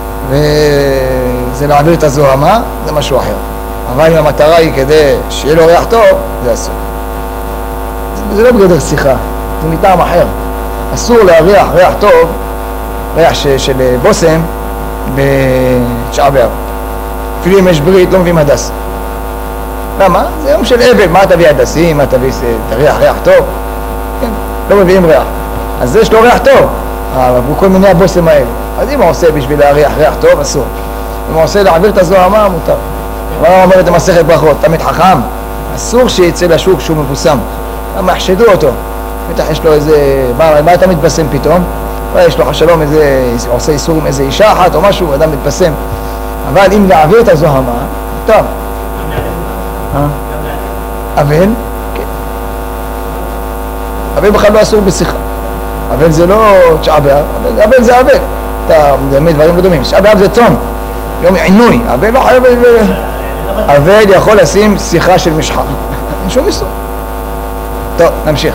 וזה להעביר את הזוהמה, זה משהו אחר. אבל אם המטרה היא כדי שיהיה לו ריח טוב, זה אסור. זה, זה לא בגדר שיחה, זה מטעם אחר. אסור להריח ריח טוב, ריח ש, של בוסם, בתשעה באב. אפילו אם יש ברית, לא מביאים הדס. למה? זה יום של אבל, מה תביא הדסים, מה תביא ריח, ריח טוב? כן, לא מביאים ריח. אז יש לו ריח טוב, עברו כל מיני הבוסם האלה. אז אם הוא עושה בשביל להריח ריח טוב, אסור. אם הוא עושה להעביר את הזוהמה, מותר. אבל הוא אומר את המסכת ברכות, תמיד חכם, אסור שיצא לשוק שהוא מבוסם. למה יחשדו אותו? בטח יש לו איזה, מה, מה אתה מתבשם פתאום? יש לו חשלום איזה, עושה איסור עם איזה אישה אחת או משהו, אדם מתבשם. אבל אם להעביר את הזוהמה, טוב. אבל? כן. אבל בכלל לא אסור בשיחה. אבל זה לא תשעה באב, אבל זה אבל. אתה מדמה דברים לא דומים. תשעה באב זה צום, יום עינוי, אבל לא חייב... אבל יכול לשים שיחה של משחה. אין שום איסור. טוב, נמשיך.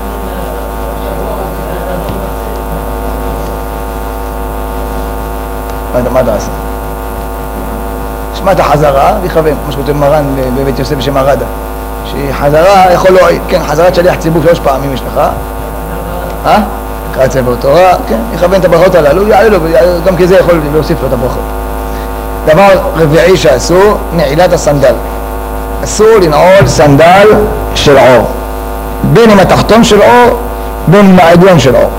מה אתה עושה? שמע את החזרה, לכוון, כמו שכותב מרן בבית יוסף בשם הרדה, שהיא חזרה יכול להועיל, כן, חזרת שליח ציבור שלוש פעמים יש לך, אה? קרא את ספר תורה, כן, לכוון את הברכות הללו, יעלה לו, גם כזה יכול להוסיף לו את הברכות. דבר רביעי שאסור, נעילת הסנדל. אסור לנעול סנדל של עור, בין עם התחתון של עור, בין עם העליון של עור.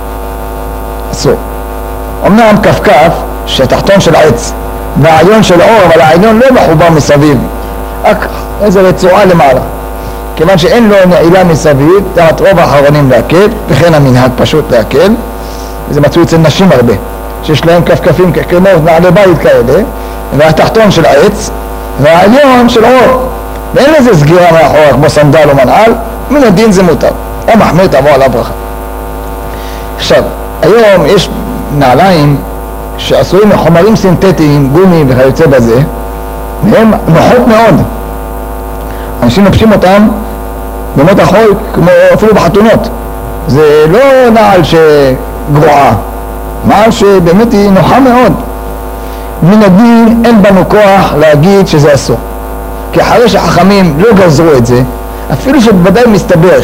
אסור. אמנם כפכף שהתחתון של עץ והעליון של עור, אבל העליון לא מחובר מסביב, רק איזו רצועה למעלה. כיוון שאין לו נעילה מסביב, דעת רוב האחרונים להקל, וכן המנהג פשוט להקל, וזה מצוי אצל נשים הרבה, שיש להם כפכפים כמו נעלי בית כאלה, והתחתון של עץ והעליון של עור, ואין לזה סגירה מאחורה כמו סנדל או מנעל, מן הדין זה מותר, המחמיר תבוא על הברכה. עכשיו, היום יש נעליים שעשויים מחומרים סינתטיים, גומי וכיוצא בזה, והם נוחות מאוד. אנשים לובשים אותם במות החול, כמו אפילו בחתונות. זה לא נעל שגרועה, נעל שבאמת היא נוחה מאוד. מן הדין אין בנו כוח להגיד שזה אסור. כי אחרי שחכמים לא גזרו את זה, אפילו שבוודאי מסתבר,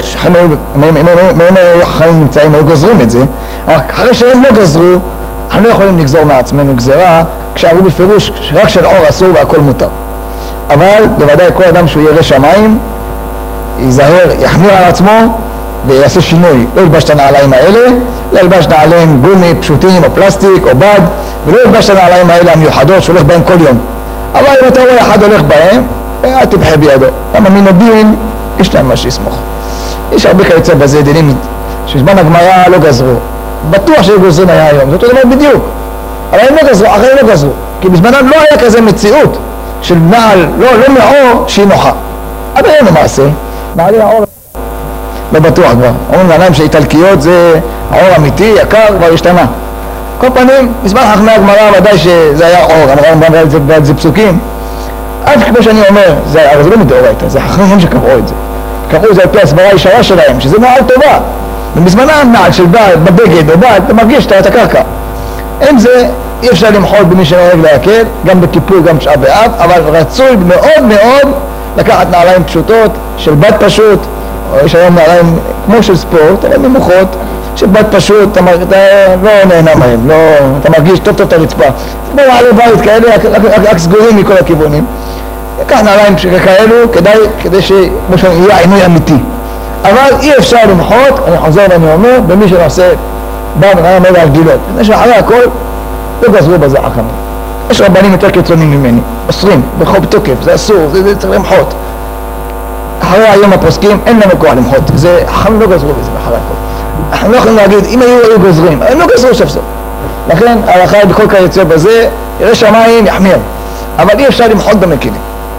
מהם החכמים נמצאים, היו גזרים את זה, אחרי שהם לא גזרו, אנחנו לא יכולים לגזור מעצמנו גזרה, כשאמרו בפירוש שרק של עור אסור והכל מותר. אבל בוודאי כל אדם שהוא ירא שמיים, ייזהר, יחמיר על עצמו ויעשה שינוי. לא ילבש את הנעליים האלה, לא ילבש נעליים גומי פשוטים או פלסטיק או בד, ולא ילבש את הנעליים האלה המיוחדות שהולך בהם כל יום. אבל אם אתה רואה אחד הולך בהם, אל תבחה בידו. למה מן הדין יש להם מה שיסמוך. יש הרבה כיוצא בזה דינים שבזמן הגמרא לא גזרו. בטוח שהיו גוזרים היה היום, זאת אומרת בדיוק. אבל הם לא גזרו, אחרי לא גזרו. כי בזמנם לא היה כזה מציאות של נעל, לא, לא מעור שהיא נוחה. אבל אין לו מעשה. נעלי העור לא בטוח כבר. אומרים נעליים שאיטלקיות זה העור אמיתי, יקר, כבר השתנה. כל פנים, בזמן חכמי הגמרא ודאי שזה היה עור, אמרנו על זה פסוקים. אז כמו שאני אומר, זה, אבל זה לא מדאורייתא, זה חכמים שקבעו את זה. קבעו את זה על פי הסברה הישרה שלהם, שזה נעל טובה. ובזמנם נעל של בד, בבגד או בד, אתה מרגיש את הקרקע. עם זה אי אפשר למחות במי שנוהג להקל, גם בכיפור, גם תשעה באב, אבל רצוי מאוד מאוד לקחת נעליים פשוטות, של בד פשוט, או יש היום נעליים כמו של ספורט, אבל נמוכות, של בד פשוט, אתה, אתה לא נהנה מהם, לא, אתה מרגיש טוב טוב את הרצפה. זה נעלי בית כאלה, רק סגורים מכל הכיוונים. לקח נעליים כאלו כדי, כדי שיהיה עינוי אמיתי. אבל אי אפשר למחות, אני חוזר ואני אומר, במי שנעשה בא ונעליים אלה הרגילות. לפני שאחרי הכל, לא גזרו בזה חכמים. יש רבנים יותר קיצוניים ממני, אוסרים, בחוב תוקף, זה אסור, זה, זה צריך למחות. אחרי היום הפוסקים, אין לנו כוח למחות, זה, חכמים לא גזרו בזה אחרי הכל. אנחנו לא יכולים להגיד, אם היו היו גוזרים, הם לא גזרו סוף סוף. לכן, ההלכה היא בכל כיוצא בזה, ירא שמיים יחמיר. אבל אי אפשר למחות במקילים.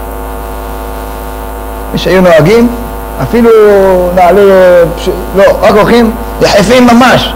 שהיו נוהגים, אפילו נעלי, לא, רק הולכים יחפים ממש.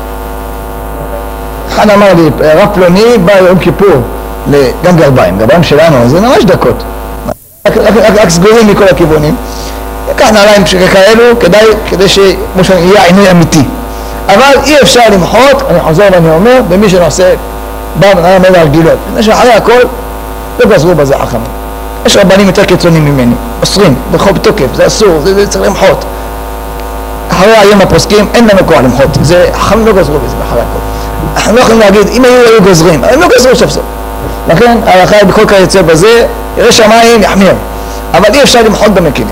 אחד אמר לי, רב פלוני בא יום כיפור גם גרביים, גרביים שלנו, זה ממש דקות. רק, רק, רק, רק סגורים מכל הכיוונים. לקח נעליים כאלו כדי, כדי שיהיה עינוי אמיתי. אבל אי אפשר למחות, אני חוזר ואני אומר, במי שנעשה בא ונעליים אלה הרגילות. לפני שאחרי הכל, לא גזרו בזה חכמים. יש רבנים יותר קיצוניים ממני, אוסרים, בחוב תוקף, זה אסור, זה, זה צריך למחות. אחרי היום הפוסקים, אין לנו כוח למחות, זה, חכמים לא גזרו בזה אחרי הכל. אנחנו לא יכולים להגיד, אם היו היו גוזרים, הם לא גזרו סוף סוף. לכן, ההלכה היא בכל כיוצא בזה, ירא שמיים יחמיר. אבל אי אפשר למחות במקילים.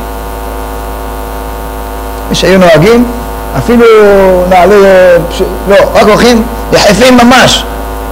שהיו נוהגים, אפילו נעלי, לא, רק הולכים יחפים ממש.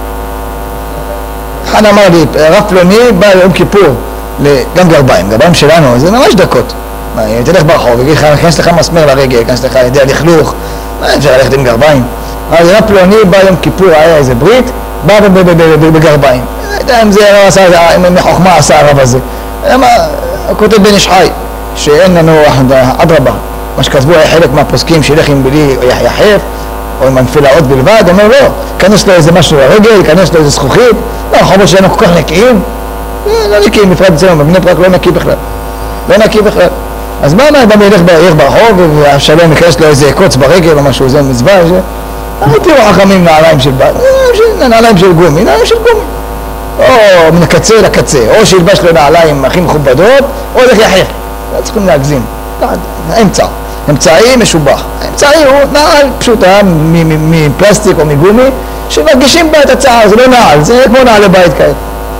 אחד אמר לי, רב פלוני בא יום כיפור, גם גרביים, גרביים שלנו, זה ממש דקות. תלך ברחוב, יכנס לך מסמר לרגל, יכנס לך ידי הלכלוך, מה אפשר ללכת עם גרביים? אז רב פלוני בא יום כיפור, היה איזה ברית, בא בגרביים. לא יודע אם זה לא עשה, אם מחוכמה עשה הרב הזה. למה, כותב בן איש חי, שאין לנו עד רבה. מה שכתבו היה חלק מהפוסקים שילך עם בלי יחף, או עם הנפילאות בלבד, אומר לא, כנס לו איזה משהו לרגל, כנס לו איזה זכוכית, לא, החומות שלנו כל כך נקיים, לא נקיים, בפרט אצלנו, בבני ברק לא נקי בכלל, לא נקי בכלל. אז מה מה, בא ילך בעיר ברחוב, והשלום יכנס לו איזה קוץ ברגל או משהו, זה מצווה, הייתי לו חכמים נעליים של בת, נעליים של גומי, נעליים של גומי. או מן הקצה לקצה, או שילבש לו נעליים הכי מכובדות, או הולך יחף. לא צריכים להגזים. האמצע. אמצעי משובח. האמצעי הוא נעל פשוטה מפלסטיק או מגומי, שמרגישים בה את הצער, זה לא נעל, זה כמו נעלי בית כאלה.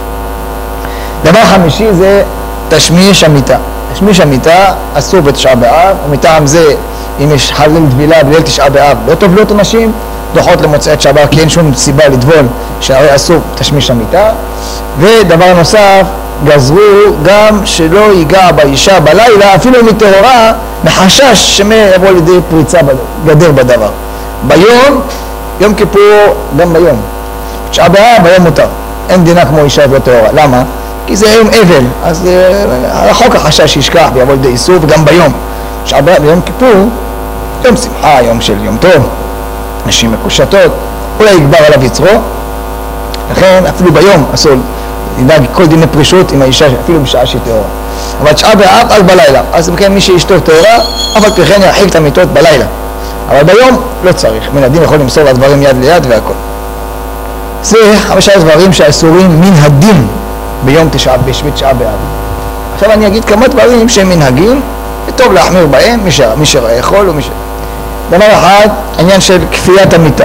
דבר חמישי זה תשמיש המיטה. תשמיש המיטה אסור בתשעה באב, ומטעם זה, אם יש חליל טבילה בליל תשעה באב, לא טובלות אנשים, דוחות למוצאי תשעה באב, כי אין שום סיבה לטבול שהרי אסור תשמיש המיטה. ודבר נוסף, גזרו גם שלא ייגע באישה בלילה, אפילו מטהורה, מחשש שמא יבוא לידי פריצה גדר בדבר. ביום, יום כיפור, גם ביום. תשעה באב, ביום מותר. אין דינה כמו אישה ולא טהורה. למה? כי זה יום אבל, אז רחוק החשש שישכח ויבוא לידי איסור, וגם ביום. תשעה באב, ביום כיפור, יום שמחה, יום של יום טוב, נשים מקושטות, אולי יגבר עליו יצרו, לכן אפילו ביום אסור לדאג כל דיני פרישות עם האישה אפילו בשעה שהיא טהורה. אבל תשעה באב אז בלילה, אז כן מי שאשתו טהורה, אף על פי כן ירחיק את המיטות בלילה, אבל ביום לא צריך, מן הדין יכול למסור לדברים יד ליד והכל. זה חמישה דברים שאסורים מן הדין ביום תשעה בתשעה באב. עכשיו אני אגיד כמה דברים שהם מנהגים וטוב להחמיר בהם, מי, ש... מי שיכול ומי ש... דבר אחד, עניין של כפיית המיטה.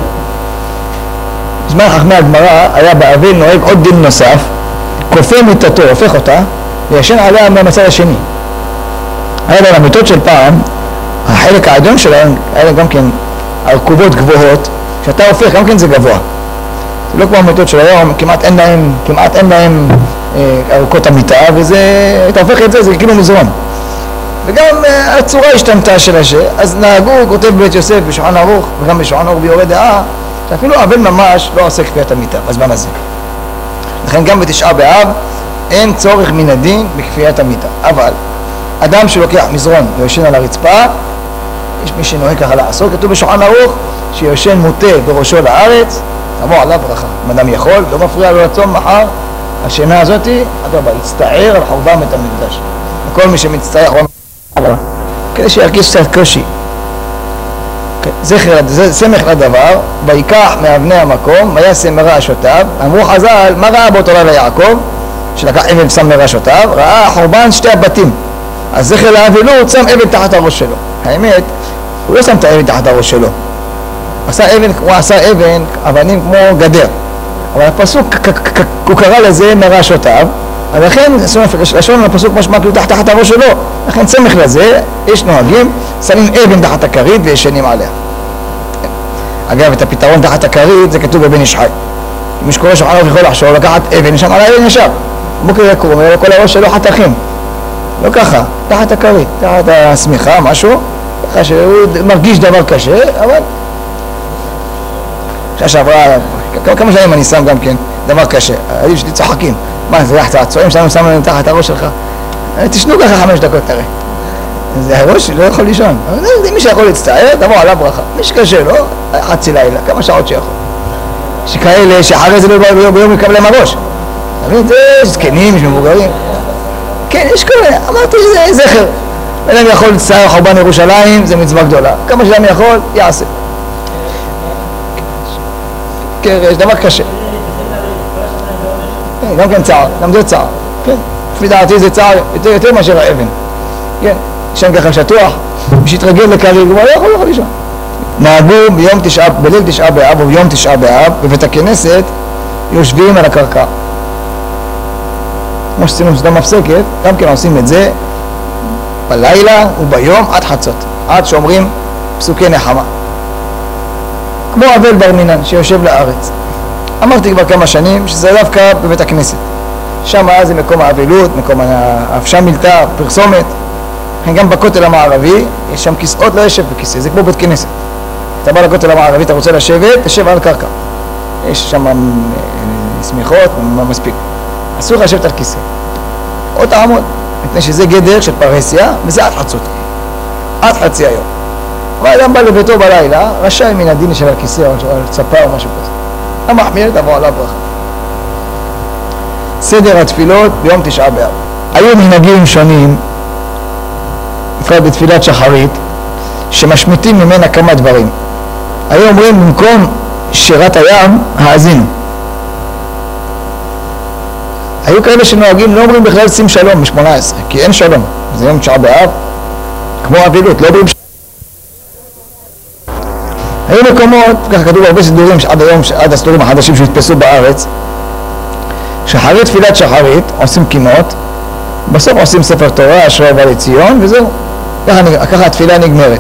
בזמן חכמי הגמרא היה באבל נוהג עוד דין נוסף, כופה מיטתו, הופך אותה, וישן עליה מהמצד השני. היה לה המיטות של פעם, החלק העליון שלהם, היה גם כן הרכובות גבוהות, כשאתה הופך גם כן זה גבוה. זה לא כמו המיטות של היום, כמעט אין להם, כמעט אין להם אה, ארוכות המיטה, וזה, אתה הופך את זה, זה כאילו מזרון. וגם אה, הצורה השתנתה של השם, אז נהגו, כותב בית יוסף בשולחן ערוך, וגם בשולחן ערוך ביורה דעה, שאפילו אבל ממש לא עושה כפיית המיטה בזמן הזה. לכן גם בתשעה באב אין צורך מן הדין בכפיית המיטה. אבל אדם שלוקח מזרון ויושן על הרצפה, יש מי שנוהג ככה לעשות, כתוב בשולחן ערוך שיושן מוטה בראשו לארץ, תבוא עליו ברכה. אם אדם יכול, לא מפריע לו לצום מחר, השינה הזאת, אדרבה, יצטער על חורבן בית המקדש. וכל מי שמצטער חורבן בית המקדש, כדי שירגיש קצת קושי. זכר, סמך לדבר, ויקח מאבני המקום, וישם מראשותיו. אמרו חז"ל, מה ראה באותו לילה יעקב, שלקח אבן ושם מראשותיו? ראה חורבן שתי הבתים. אז זכר לאבלות, שם אבן תחת הראש שלו. האמת, הוא לא שם את האבן תחת הראש שלו. עשה אבן, הוא עשה אבן, אבנים כמו גדר. אבל הפסוק, הוא קרא לזה מראשותיו, אז לכן, לשון הפסוק משמע כאילו תחת הראש שלו. לכן סמך לזה, יש נוהגים, שמים אבן תחת הכרית וישנים עליה. אגב, את הפתרון תחת הכרית זה כתוב בבן איש חי. אם יש קורא שולחן ערוך יכול לחשוב, לקחת אבן, נשם על האבן ישר. בוקר יקום, אומר כל הראש שלו חתכים. לא ככה, תחת הכרית, תחת השמיכה, משהו, ככה שהוא מרגיש דבר קשה, אבל... שעה שעברה, כמה שנים אני שם גם כן, דבר קשה. עדיף שלי צוחקים. מה, זה הצוערים שלנו שמו להם תחת הראש שלך? תשנו ככה חמש דקות, תראה. זה הראש לא יכול לישון. מי שיכול להצטער, תבוא עליו ברכה. מי שקשה לו, חצי לילה, כמה שעות שיכול. שכאלה שאחרי זה לא ביום יקבל להם הראש. תמיד זה זקנים, יש מבוגרים. כן, יש כאלה, אמרתי שזה זכר. אדם יכול להצטער חורבן ירושלים, זה מצווה גדולה. כמה שאדם יכול, יעשה. קרש, דבר קשה. גם כן צער, גם זה צער. כן, לפי דעתי זה צער יותר יותר מאשר האבן. כן, ישן ככה שטוח, מי שהתרגל לקריב, הוא לא יכול לא יכול לישון. נהגו ביום תשעה, בליל תשעה באב או ביום תשעה באב, בבית הכנסת יושבים על הקרקע. כמו שציינו סעודה מפסקת, גם כן עושים את זה בלילה וביום עד חצות, עד שאומרים פסוקי נחמה. כמו אבל בר מינן שיושב לארץ. אמרתי כבר כמה שנים שזה דווקא בבית הכנסת. שם זה מקום האבלות, מקום האפשה מילתה, פרסומת. גם בכותל המערבי, יש שם כיסאות, לא יושב בכיסא, זה כמו בית כנסת. אתה בא לכותל המערבי, אתה רוצה לשבת, תשב על קרקע. יש שם סמיכות, מספיק. אסור לשבת על כיסא. או תעמוד, מפני שזה גדר של פרהסיה, וזה עד חצות. עד חצי היום. אבל אדם בא לביתו בלילה, רשאי מן הדין של הכיסא או על צפה או משהו כזה. המחמיר תבוא עליו ברכה. סדר התפילות ביום תשעה באב. היו מנהגים שונים, בפרט בתפילת שחרית, שמשמיטים ממנה כמה דברים. היו אומרים במקום שירת הים, האזינו. היו כאלה שנוהגים, לא אומרים בכלל שים שלום ב-שמונה עשרה, כי אין שלום. זה יום תשעה באב, כמו אבילות, לא אומרים שלום. היו מקומות, ככה כתוב הרבה סידורים שעד היום, עד הסידורים החדשים שהתפסו בארץ, שחרית תפילת שחרית, עושים קינות, בסוף עושים ספר תורה, אשרי ובא לציון, וזהו. ככה, ככה התפילה נגמרת.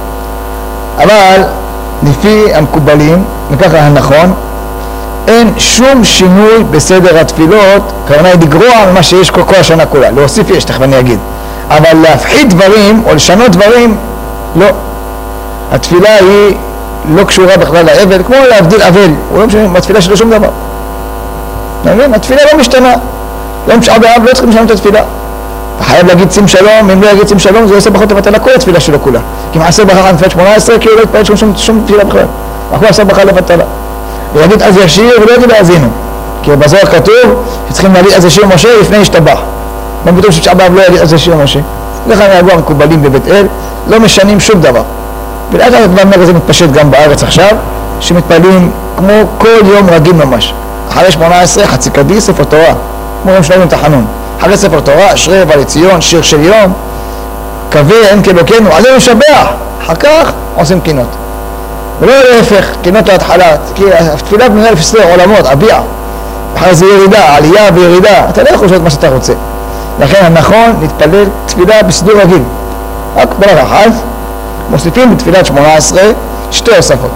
אבל לפי המקובלים, וככה הנכון, אין שום שינוי בסדר התפילות, כוונה היא לגרוע ממה שיש כל, כל השנה כולה. להוסיף יש, תכף אני אגיד. אבל להפחית דברים או לשנות דברים, לא. התפילה היא לא קשורה בכלל לאבל, כמו להבדיל אבל, הוא לא משנה, בתפילה שלו שום דבר. אתה מבין? התפילה לא משתנה. יום תשעה באב לא צריכים לשנות את התפילה. אתה חייב להגיד שים שלום, אם לא יגיד שים שלום, זה עושה פחות לבטל כל התפילה שלו כולה. כי אם עשה ברכה נפילת שמונה עשרה, כי הוא לא יתפלל שום, שום תפילה בכלל. אנחנו עשה ברכה לבטלה. ויגיד אז ישיר ולא יגיד להאזינו. כי בזוהר כתוב שצריכים להגיד אז ישיר משה לפני ישתבח. מה פתאום שתשעה באב לא יגיד אז ישיר משה. ככה נהגו המקובלים בבית אל, לא משנים שום דבר. ולאט לאט הדבר הזה מתפשט גם בארץ עכשיו, שמתפללים כמו כל יום רגיל ממש. אחרי שמונה עשרה חצי קדיש ספר תורה, כמו יום שלנו תחנון. אחרי ספר תורה, אשרי ובא לציון, שיר של יום, קווה אין כאלוקינו, עלינו לשבח. אחר כך עושים קינות. ולא להפך, קינות להתחלה, כי התפילה בנויה לפי סדר עולמות, הביע. אחרי זה ירידה, עלייה וירידה, אתה לא יכול לשאול את מה שאתה רוצה. לכן הנכון להתפלל תפילה בסידור רגיל. רק בלב אחד, מוסיפים בתפילת שמונה עשרה שתי הוספות.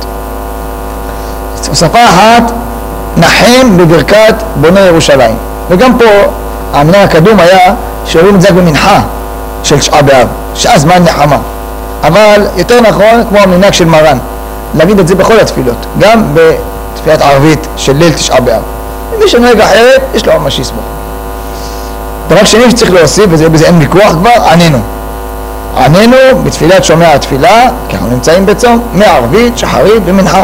הוספה אחת, נחם בברכת בוני ירושלים. וגם פה המנהג הקדום היה שאומרים את זה במנחה של תשעה באב, שעה זמן נחמה. אבל יותר נכון כמו המנהג של מרן, להגיד את זה בכל התפילות, גם בתפילת ערבית של ליל תשעה באב. מי שנוהג אחרת, יש לו ממש יסמוך. דבר שני שצריך להוסיף, ובזה אין ויכוח כבר, ענינו. ענינו בתפילת שומע התפילה, כי אנחנו נמצאים בצום, מערבית, שחרית ומנחה.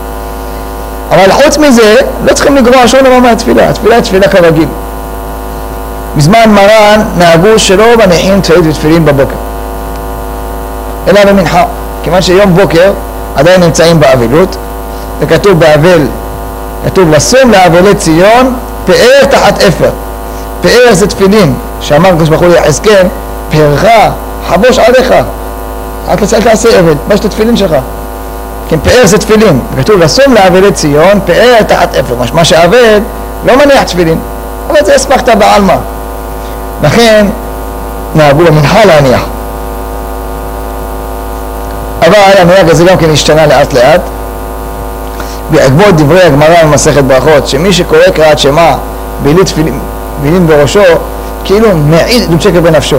אבל חוץ מזה, לא צריכים לגרוע שום דבר מהתפילה, התפילה היא תפילה כרגיל. בזמן מרן נהגו שלא מניחים תפילית ותפילין בבוקר, אלא במנחה. כיוון שיום בוקר עדיין נמצאים באבלות, וכתוב באבל, כתוב לשום לאבלי ציון, פאר תחת אפר. פאר זה תפילין, שאמר הקדוש ברוך הוא ליחזקאל, פארך, חבוש עליך, אל תעשה אבל, בש את התפילין שלך. כן, פאר זה תפילין, וכתוב לשום לאבלי ציון, פאר תחת אפר, משמע שאבל לא מניח תפילין, אבל זה הספקת בעלמא. לכן נהגו במנחה להניח. אבל המנהג הזה גם כן השתנה לאט לאט, בעקבות דברי הגמרא במסכת ברכות, שמי שקורא קריאת שמע בלי תפילין, תפילין בראשו, כאילו מעיד עדות שקר בנפשו.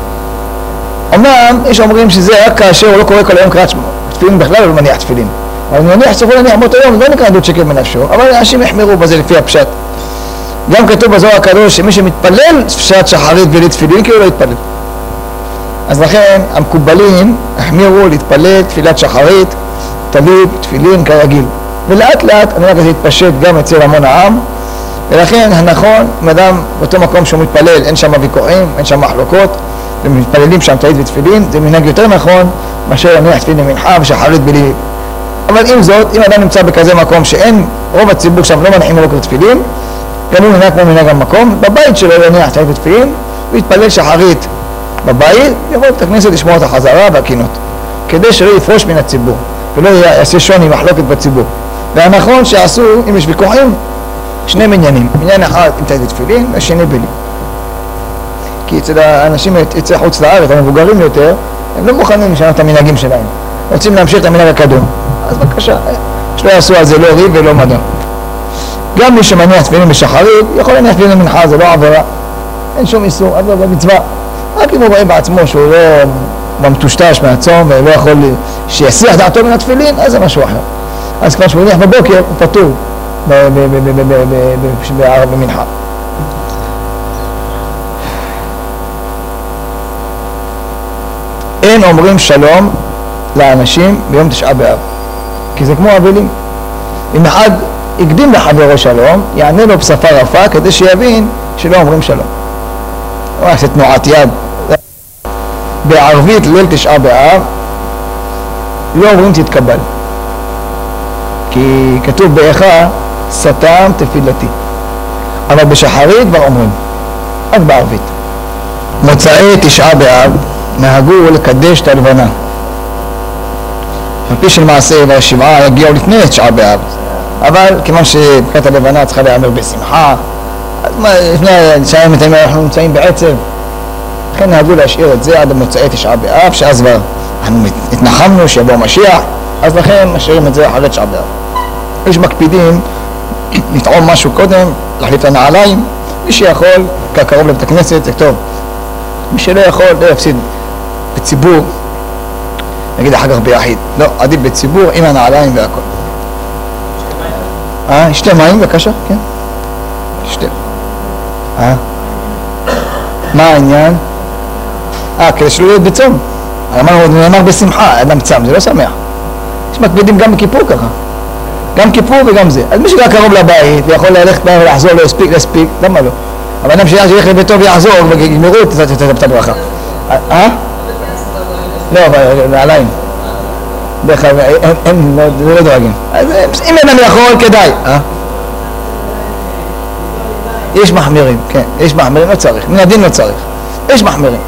אמנם יש אומרים שזה רק כאשר הוא לא קורא כל היום קריאת שמע, תפילין בכלל הוא לא מניח תפילין. אבל אני מניח שצריכו להניח באותו יום, לא נקרא עדות שקר בנפשו, אבל אנשים יחמרו בזה לפי הפשט. גם כתוב בזוהר הקדוש שמי שמתפלל תפילת שחרית בלי תפילין כי הוא לא יתפלל. אז לכן המקובלים החמירו להתפלל תפילת שחרית, תלוי תפילין כרגיל. ולאט לאט המנהג הזה התפשט גם אצל המון העם, ולכן הנכון, אם אדם באותו מקום שהוא מתפלל, אין שם ויכוחים, אין שם מחלוקות, ומתפללים שם תלית ותפילין, זה מנהג יותר נכון מאשר להניח תפילין במנחה ושחרית בלי. אבל עם זאת, אם אדם נמצא בכזה מקום שאין, רוב הציבור שם לא מניחים לו תפילין, גם הוא מנהג כמו מנהג המקום, בבית שלו יניח תלית ותפילין, ויתפלל שחרית בבית, יבוא את הכנסת לשמוע את החזרה והקינות, כדי שלא יפרוש מן הציבור, ולא יעשה שוני מחלוקת בציבור. והנכון שעשו, אם יש ויכוחים, שני מניינים, מניין אחד עם תלית ותפילין, והשני בלי. כי אצל האנשים יצא חוץ לארץ, המבוגרים יותר, הם לא מוכנים לשנות את המנהגים שלהם, רוצים להמשיך את המנהג הקדום. אז בבקשה, שלא יעשו על זה לא ריב ולא מדע. גם מי שמניח תפילין בשחרית, יכול להניח תפילין במנחה, זה לא עבירה, אין שום איסור, עד לא במצווה. רק אם הוא רואה בעצמו שהוא לא מטושטש מהצום ולא יכול שיסיח דעתו מן התפילין, אז זה משהו אחר. אז כבר שהוא מניח בבוקר, הוא פטור במנחה. אין אומרים שלום לאנשים ביום תשעה באב, כי זה כמו אבלים. אם אחד יקדים לחברו שלום, יענה לו בשפה רפה כדי שיבין שלא אומרים שלום. הוא עושה תנועת יד. בערבית ליל תשעה באב לא אומרים תתקבל, כי כתוב באיכה סתם תפילתי, אבל בשחרית כבר אומרים, רק בערבית. מוצאי תשעה באב נהגו לקדש את הלבנה, על פי של מעשה והשבעה יגיעו לפני תשעה באב, אבל כיוון שברכת הלבנה צריכה להיאמר בשמחה, אז מה, לפני תשעה באב אנחנו נמצאים בעצב, לכן נהגו להשאיר את זה עד מוצאי תשעה באב, שאז כבר אנחנו התנחמנו שיבוא משיח, אז לכן משאירים את זה אחרי תשעה באב. יש מקפידים לטעום משהו קודם, להחליף את הנעליים, מי שיכול, כקרוב לבית הכנסת, זה טוב. מי שלא יכול, לא יפסיד בציבור, נגיד אחר כך ביחיד. לא, עדיף בציבור עם הנעליים והכל. אה, שתי מים בבקשה? כן. שתי. אה? מה העניין? אה, כדי שלא להיות בצום. אמרנו, נאמר בשמחה, אדם צם, זה לא שמח. יש מקפידים גם בכיפור ככה. גם כיפור וגם זה. אז מי שגר קרוב לבית ויכול ללכת בהם ולחזור, לא יספיק, להספיק, למה לא? אבל אדם שילך לביתו ויחזור ויגמרו את הברכה. אה? לא, אבל נעליים. בדרך כלל, הם לא דואגים. אם אדם יכול, כדאי. אה? יש מחמירים, כן. יש מחמירים, לא צריך. מן הדין לא צריך. יש מחמירים.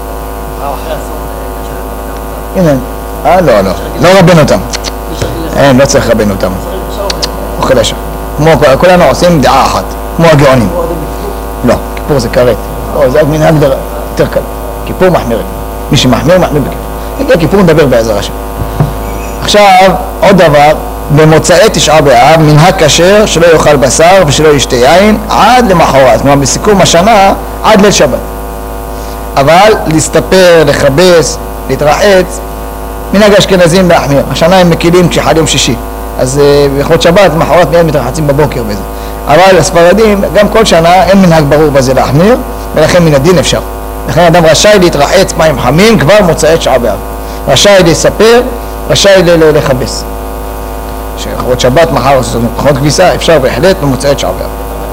הנה. אה, לא, לא. לא רבן אותם. אין, לא צריך רבן אותם. הוא חדשה. כמו כולנו עושים דעה אחת. כמו הגאונים. לא, כיפור זה כרת. לא, זה מנהג יותר קל. כיפור מחמירים. מי שמחמיר, מחמיר בכיפור. הגיע כיפור נדבר בעזר השם. עכשיו, עוד דבר, במוצאי תשעה באב, מנהג כשר שלא יאכל בשר ושלא ישתה יין עד למחרת. כלומר, בסיכום השנה, עד ליל שבת. אבל להסתפר, לחבס, להתרחץ, מנהג האשכנזים להחמיר. השנה הם מקילים כשחל יום שישי. אז בחוד שבת, מחרת מיד מתרחצים בבוקר בזה. אבל הספרדים, גם כל שנה, אין מנהג ברור בזה להחמיר, ולכן מן הדין אפשר. לכן אדם רשאי להתרחץ מים חמים כבר מוצאי תשעה באב. רשאי להספר, רשאי לחבס. שחוד שבת, מחר, חוד כביסה, אפשר בהחלט במוצאי תשעה באב.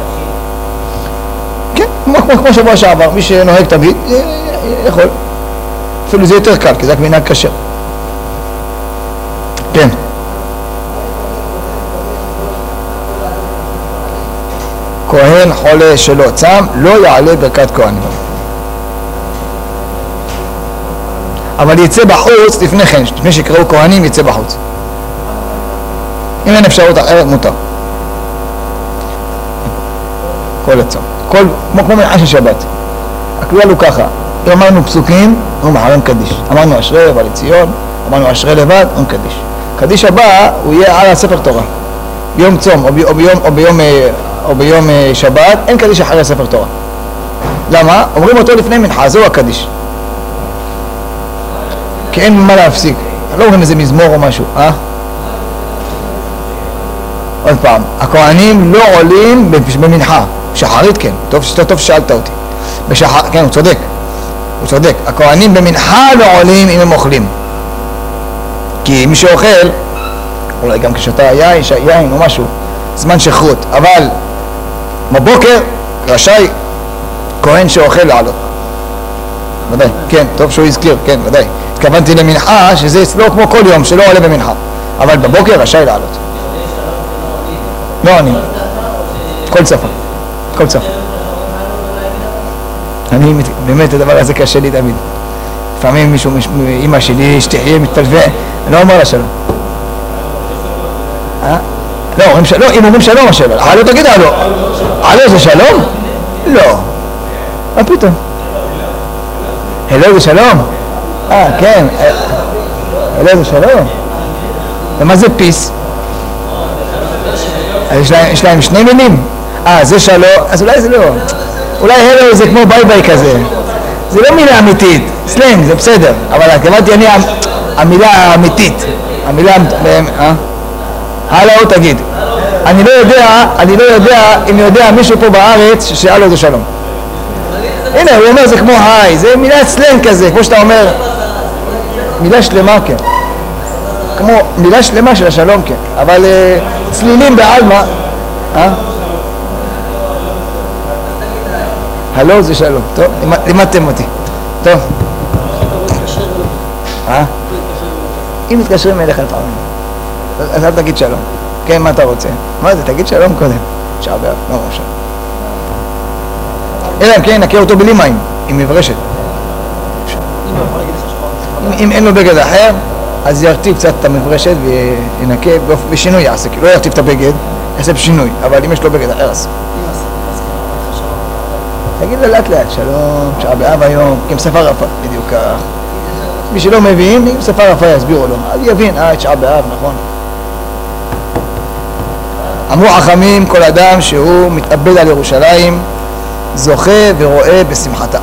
כן, כמו, כמו, כמו שבוע שעבר, מי שנוהג תמיד, יכול. אפילו זה יותר קל, כי זה רק מנהג כשר. כן. כהן חולה שלא צם, לא יעלה ברכת כהנים. אבל יצא בחוץ לפני כן, לפני שקראו כהנים יצא בחוץ. אם אין אפשרות אחרת מותר. כל הצום. כל, כמו כמו מנחה של שבת. הכלל הוא ככה, אם אמרנו פסוקים, הוא מחרם קדיש. אמרנו אשרי ובא לציון, אמרנו אשרי לבד, הוא קדיש. קדיש הבא הוא יהיה על הספר תורה. ביום צום או, ב, או, ביום, או, ביום, או ביום שבת, אין קדיש אחרי הספר תורה. למה? אומרים אותו לפני מנחה, זהו הקדיש. כי אין מה להפסיק. לא אומרים איזה מזמור או משהו, אה? עוד פעם, הכהנים לא עולים במנחה, שחרית כן, טוב, טוב ששאלת אותי. בשחר, כן, הוא צודק, הוא צודק. הכהנים במנחה לא עולים אם הם אוכלים. כי מי שאוכל, אולי גם כשאתה יין, יין או משהו, זמן שחרות. אבל בבוקר רשאי כהן שאוכל לעלות. ודאי, כן, טוב שהוא הזכיר, כן, ודאי. התכוונתי למנחה, שזה לא כמו כל יום, שלא עולה במנחה. אבל בבוקר רשאי לעלות. לא אני. כל צפה. כל צפה. אני, באמת, הדבר הזה קשה לי תמיד. לפעמים מישהו, אמא שלי, שתחיה, מתפלווה, אני לא אומר לה שלום. אה? לא, אם אומרים שלום, השבל. הלו תגיד הלו. הלו זה שלום? לא. מה פתאום? הלו זה שלום? אה, כן. הלו זה שלום? ומה זה פיס? יש להם, יש להם שני מילים? אה, זה שלום, אז אולי זה לא. אולי הלו זה כמו ביי ביי כזה. זה לא מילה אמיתית, סלנג, זה בסדר. אבל התכוונתי אני המילה האמיתית. המילה, אה? הלו תגיד. אני לא יודע, אני לא יודע אם יודע מישהו פה בארץ שהלו זה שלום. הנה, הוא אומר זה כמו היי, זה מילה סלנג כזה, כמו שאתה אומר. מילה שלמה, כן. כמו מילה שלמה של השלום, כן, אבל uh, צלילים בעלמא, אה? הלא זה שלום, טוב, לימדתם אותי, טוב. אה? אם מתקשרים אליך לפעמים, אז אל תגיד שלום. כן, מה אתה רוצה? מה זה? תגיד שלום קודם. שעה באב, לא ראשון. אלא אם כן, נקה אותו בלי מים, עם מברשת. אם אין לו בגד אחר, אז ירטיב קצת את המברשת וינקה, בשינוי יעשה, כי לא ירטיב את הבגד, יעשה בשינוי, אבל אם יש לו בגד אחר, אז... תגיד לו לאט לאט, שלום, שעה באב היום, עם שפה רפה, בדיוק כך. מי שלא מבין, עם שפה רפה יסבירו לו, אז יבין, אה, את שעה באב, נכון. אמרו חכמים, כל אדם שהוא מתאבד על ירושלים, זוכה ורואה בשמחתה.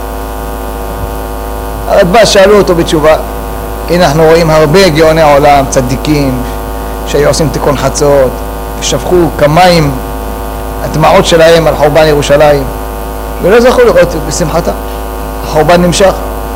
הרדב"ז שאלו אותו בתשובה, הנה אנחנו רואים הרבה גאוני העולם, צדיקים, שהיו עושים תיקון חצות, ושפכו כמים, הדמעות שלהם על חורבן ירושלים, ולא זכו לראות בשמחתה. החורבן נמשך.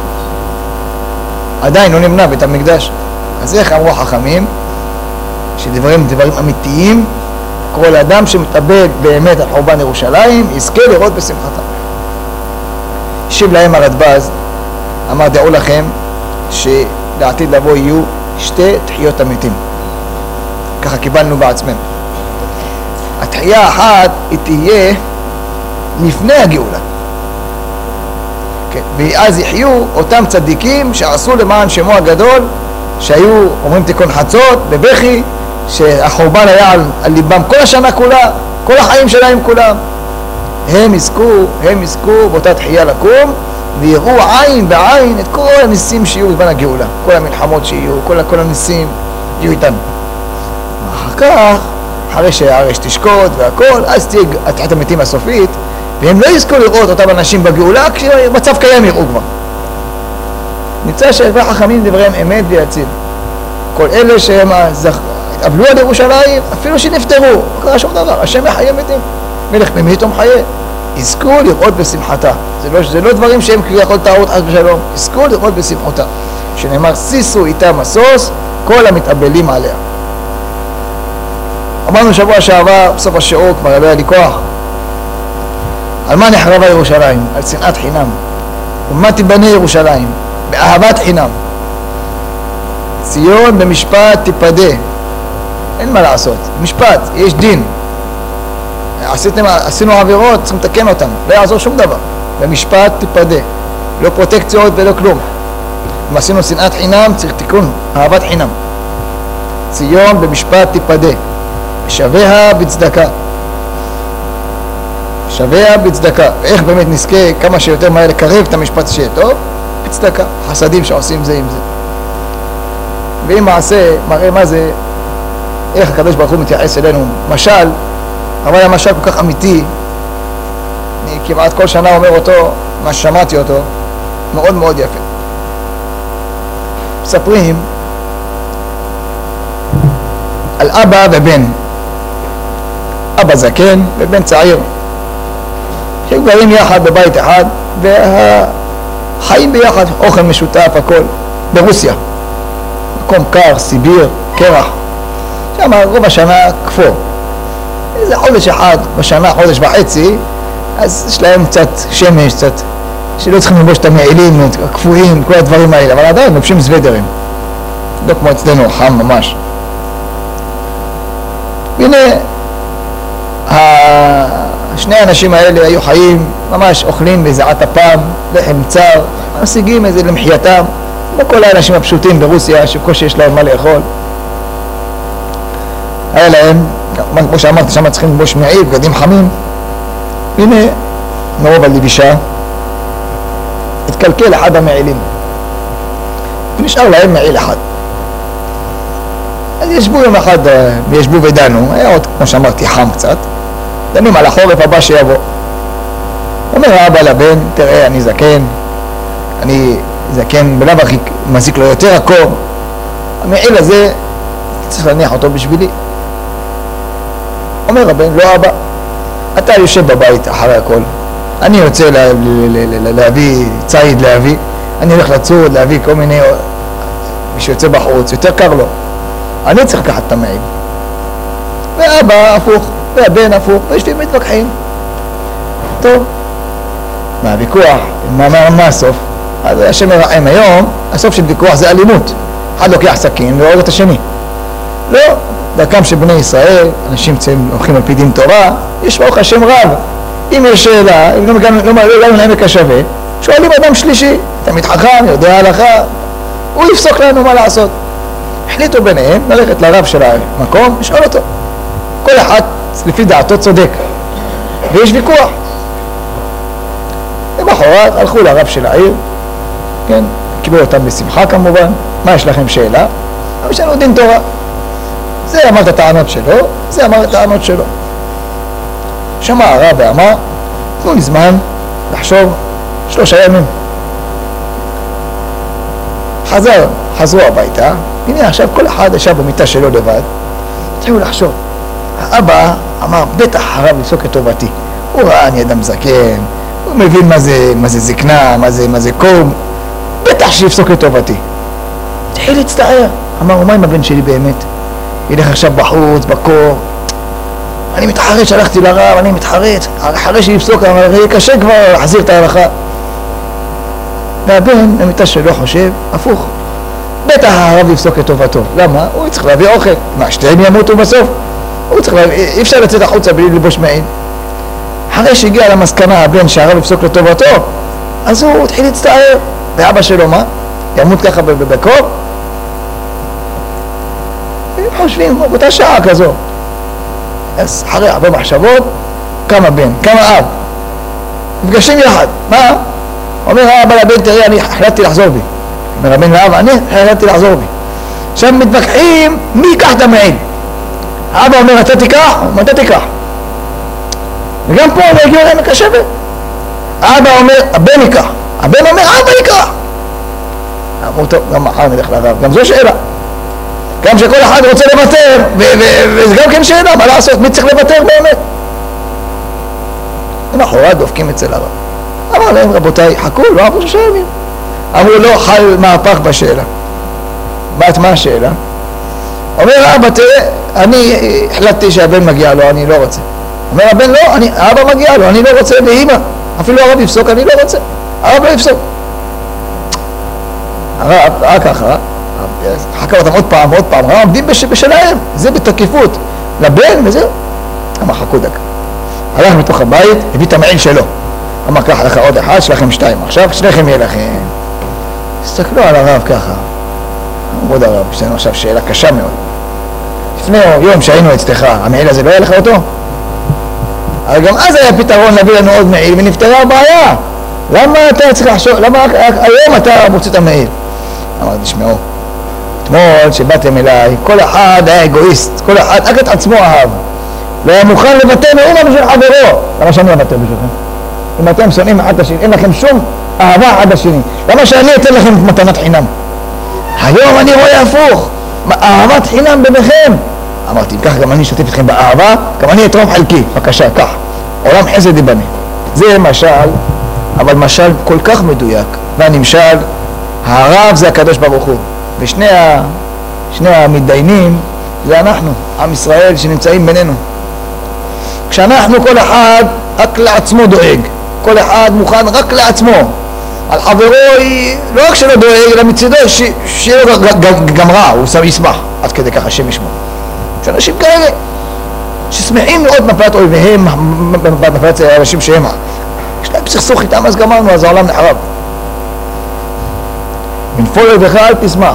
עדיין לא נמנע בית המקדש. אז איך אמרו חכמים, שדברים דברים אמיתיים, כל אדם שמתאבד באמת על חורבן ירושלים, יזכה לראות בשמחתה. השיב להם הרדב"ז, אמר דעו לכם, שלעתיד לבוא יהיו שתי תחיות המתים. ככה קיבלנו בעצמנו. התחייה האחת היא תהיה לפני הגאולה. כן. ואז יחיו אותם צדיקים שעשו למען שמו הגדול, שהיו אומרים תיקון חצות בבכי, שהחורבן היה על, על ליבם כל השנה כולה, כל החיים שלהם כולם. הם יזכו, הם יזכו באותה תחייה לקום, ויראו עין בעין את כל הניסים שיהיו בזמן הגאולה, כל המלחמות שיהיו, כל, כל הניסים יהיו איתנו. אחר כך, אחרי שהארץ תשקוט והכל, אז תהיה התחיית המתים הסופית, והם לא יזכו לראות אותם אנשים בגאולה, כשמצב קיים יראו כבר. נמצא שדברי חכמים דבריהם אמת ויציב. כל אלה שהם התאבלו על ירושלים, אפילו שנפטרו, לא קרה שום דבר, השם מחיה מתים, מלך ממית ומחיה. יזכו לראות בשמחתה. זה לא, זה לא דברים שהם כביכול טעות חס ושלום, יזכו לראות בשמחתה. שנאמר, סיסו איתה מסוס, כל המתאבלים עליה. אמרנו שבוע שעבר, בסוף השיעור, כבר לא היה לי כוח. על מה נחרבה ירושלים? על שנאת חינם. ומה תיבנה ירושלים? באהבת חינם. ציון במשפט תיפדה. אין מה לעשות. משפט, יש דין. עשיתם, עשינו עבירות, צריכים לתקן אותם. לא יעזור שום דבר. במשפט תיפדה. לא פרוטקציות ולא כלום. אם עשינו שנאת חינם, צריך תיקון. אהבת חינם. ציון במשפט תיפדה. שויה בצדקה. שויה בצדקה. איך באמת נזכה כמה שיותר מהר לקרב את המשפט שיהיה טוב? בצדקה. חסדים שעושים זה עם זה. ואם מעשה, מראה מה זה, איך הקדוש ברוך הוא מתייחס אלינו. משל, אבל המשל כל כך אמיתי, אני כמעט כל שנה אומר אותו, מה ששמעתי אותו, מאוד מאוד יפה. מספרים על אבא ובן. אבא זקן ובן צעיר. שהם גרים יחד בבית אחד, והחיים ביחד, אוכל משותף, הכל, ברוסיה. מקום קר, סיביר, קרח. שם רוב השנה כפור. איזה חודש אחד בשנה, חודש וחצי, אז יש להם קצת שמש, קצת, שלא צריכים לבוש את המעילים, הקפואים, כל הדברים האלה, אבל עדיין לובשים סוודרים. לא כמו אצלנו, חם ממש. והנה, שני האנשים האלה היו חיים, ממש אוכלים בזיעת אפם, לחם צר, משיגים איזה למחייתם, לא כל האנשים הפשוטים ברוסיה, שבקושי יש להם מה לאכול. היה להם, כמו שאמרתי, שם צריכים לבוש מעיל, בגדים חמים. הנה, מרוב הלבישה, התקלקל אחד המעילים. ונשאר להם מעיל אחד. אז ישבו יום אחד, וישבו ודנו, היה עוד, כמו שאמרתי, חם קצת. דנים על החורף הבא שיבוא. אומר האבא לבן, תראה, אני זקן, אני זקן, בלב הכי מזיק לו יותר הקור. המעיל הזה, צריך להניח אותו בשבילי. אומר הבן, לא אבא, אתה יושב בבית אחרי הכל, אני יוצא לה, להביא ציד להביא, אני הולך לצוד, להביא כל מיני, מי שיוצא בחוץ, יותר קר לו. אני צריך לקחת את המעיל. ואבא הפוך, והבן הפוך, וישבים מתווכחים. טוב, מה הוויכוח? מה, מה, מה הסוף? אז השם מרעם היום, הסוף של ויכוח זה אלימות. אחד לוקח סכין והורג את השני. לא, דרכם של בני ישראל, אנשים הולכים על פי דין תורה, יש ברוך השם רב. אם יש שאלה, אם לא מגענו לעמק השווה, שואלים אדם שלישי, תמיד חכם, יודע הלכה, הוא יפסוק לנו מה לעשות. החליטו ביניהם ללכת לרב של המקום, לשאול אותו. כל אחד לפי דעתו צודק. ויש ויכוח. למחרת הלכו לרב של העיר, כן, קיבלו אותם בשמחה כמובן, מה יש לכם שאלה? אבל יש לנו דין תורה. זה אמר את הטענות שלו, זה אמר את הטענות שלו. שמע הרב ואמר, תנו לי זמן לחשוב שלושה ימים. חזר, חזרו הביתה, הנה עכשיו כל אחד ישב במיטה שלו לבד, התחילו לחשוב. האבא אמר, בטח הרב יפסוק את טובתי. הוא ראה, אני אדם זקן, הוא מבין מה זה, מה זה זקנה, מה זה, מה זה קום, בטח שיפסוק את טובתי. התחיל להצטער, אמר, ומה עם הבן שלי באמת? ילך עכשיו בחוץ, בקור, אני מתחרט שהלכתי לרב, אני מתחרט, אחרי שיפסוק, אבל יהיה קשה כבר להחזיר את ההלכה. והבן, למיטה שלו חושב, הפוך. בטח הרב יפסוק את טובתו. למה? הוא צריך להביא אוכל. מה, שתיהם ימותו בסוף? הוא צריך להביא, אי אפשר לצאת החוצה בלי לבוש מעיל. אחרי שהגיע למסקנה הבן שהרב יפסוק לטובתו, אז הוא התחיל להצטער. ואבא שלו מה? ימות ככה בקור? הם חושבים, באותה שעה כזו. אז אחרי הרבה מחשבות, כמה בן, כמה אב. מפגשים יחד. מה? אומר האבא לבן, תראה, אני החלטתי לחזור בי. אומר הבן לאבא, אני החלטתי לחזור בי. עכשיו מתווכחים, מי ייקח את המעיל? האבא אומר, אתה תיקח? הוא אומר, אתה תיקח. וגם פה לא הגיעו להם הקשבת. האבא אומר, הבן ייקח. הבן אומר, אבא ייקח. אמרו, טוב, גם מחר נלך לרב. גם זו שאלה. גם שכל אחד רוצה לוותר, וזה גם כן שאלה, מה לעשות? מי צריך לוותר באמת? למחרת דופקים אצל הרב. אמר להם, רבותיי, חכו, לא עברו שלושה ימים. אמרו, לא, חל מהפך בשאלה. בת מה השאלה? אומר האבא, תראה, אני החלטתי שהבן מגיע לו, אני לא רוצה. אומר הבן, לא, אני, האבא מגיע לו, אני לא רוצה, ואמא, אפילו הרב יפסוק, אני לא רוצה. הרב לא יפסוק. הרב, רק ככה, חכה אותם עוד פעם, עוד פעם, הרב עומדים בש, בשלהם, זה בתקיפות, לבן וזהו. אמר, חכו דקה. הלך מתוך הבית, הביא את המעיל שלו. אמר, קח לך עוד אחד, שלכם שתיים. עכשיו שניכם יהיה לכם. הסתכלו על הרב ככה. אמרו הרב, יש לנו עכשיו שאלה קשה מאוד. לפני יום שהיינו אצלך, המעיל הזה לא היה לך אותו? אבל גם אז היה פתרון להביא לנו עוד מעיל ונפתרה הבעיה. למה אתה צריך לחשוב, למה היום אתה מוצא את המעיל? אמר, תשמעו, אתמול שבאתם אליי, כל אחד היה אגואיסט, כל אחד רק את עצמו אהב. לא היה מוכן לוותר מאומה בשביל חברו. למה שאני אוותר בשבילכם? אם אתם שונאים אחד השני, אין לכם שום אהבה אחד השני. למה שאני אתן לכם מתנת חינם? היום אני רואה הפוך, אהבת חינם ביניכם. אמרתי, אם כך גם אני אשתף אתכם באהבה, גם אני אתרום חלקי. בבקשה, כך. עולם חסד ייבנה. זה משל, אבל משל כל כך מדויק. והנמשל, הרב זה הקדוש ברוך הוא. ושני ה... שני המתדיינים זה אנחנו, עם ישראל שנמצאים בינינו. כשאנחנו כל אחד רק לעצמו דואג, כל אחד מוכן רק לעצמו, על חברו היא לא רק שלא דואג, אלא מצידו ש... שיהיה לו גם רע, הוא שם ישמח, עד כדי ככה השם ישמע. יש אנשים כאלה ששמחים לראות מפלת אויביהם, מפלת אנשים שהם, יש להם סכסוך איתם, אז גמרנו, אז העולם נחרב. בנפול אויביך אל תשמח.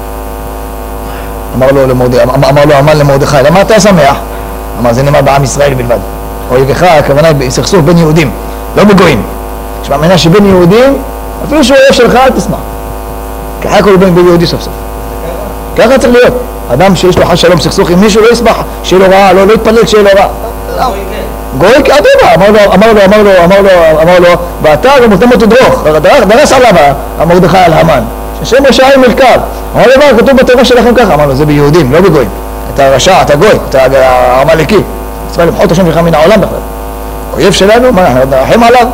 אמר לו למרדכי, אמר לו המן למרדכי, למה אתה שמח? אמר, זה נאמר בעם ישראל בלבד. אויביך, הכוונה היא בסכסוך בין יהודים, לא בגויים. יש מאמינה שבין יהודים, אפילו שהוא אויב שלך, אל תשמח. ככה הכל בין יהודי סוף סוף. ככה צריך להיות. אדם שיש לו חס שלום סכסוך עם מישהו לא ישמח, שיהיה לו רע, לא יתפלל שיהיה לו רע. גוי כאדמה, אמר לו, אמר לו, אמר לו, אמר לו, אמר לו, ואתה גם אותם אותו דרוך, דרס עליו המרדכי על המן. השם רשע עם מרכב. אמר לו, מה, כתוב בתורה שלכם ככה. אמר לו, זה ביהודים, לא בגויים. אתה רשע, אתה גוי, אתה המלאקי. צריך למחות השם שלך מן העולם בכלל. אויב שלנו, מה, אנחנו נרחם עליו?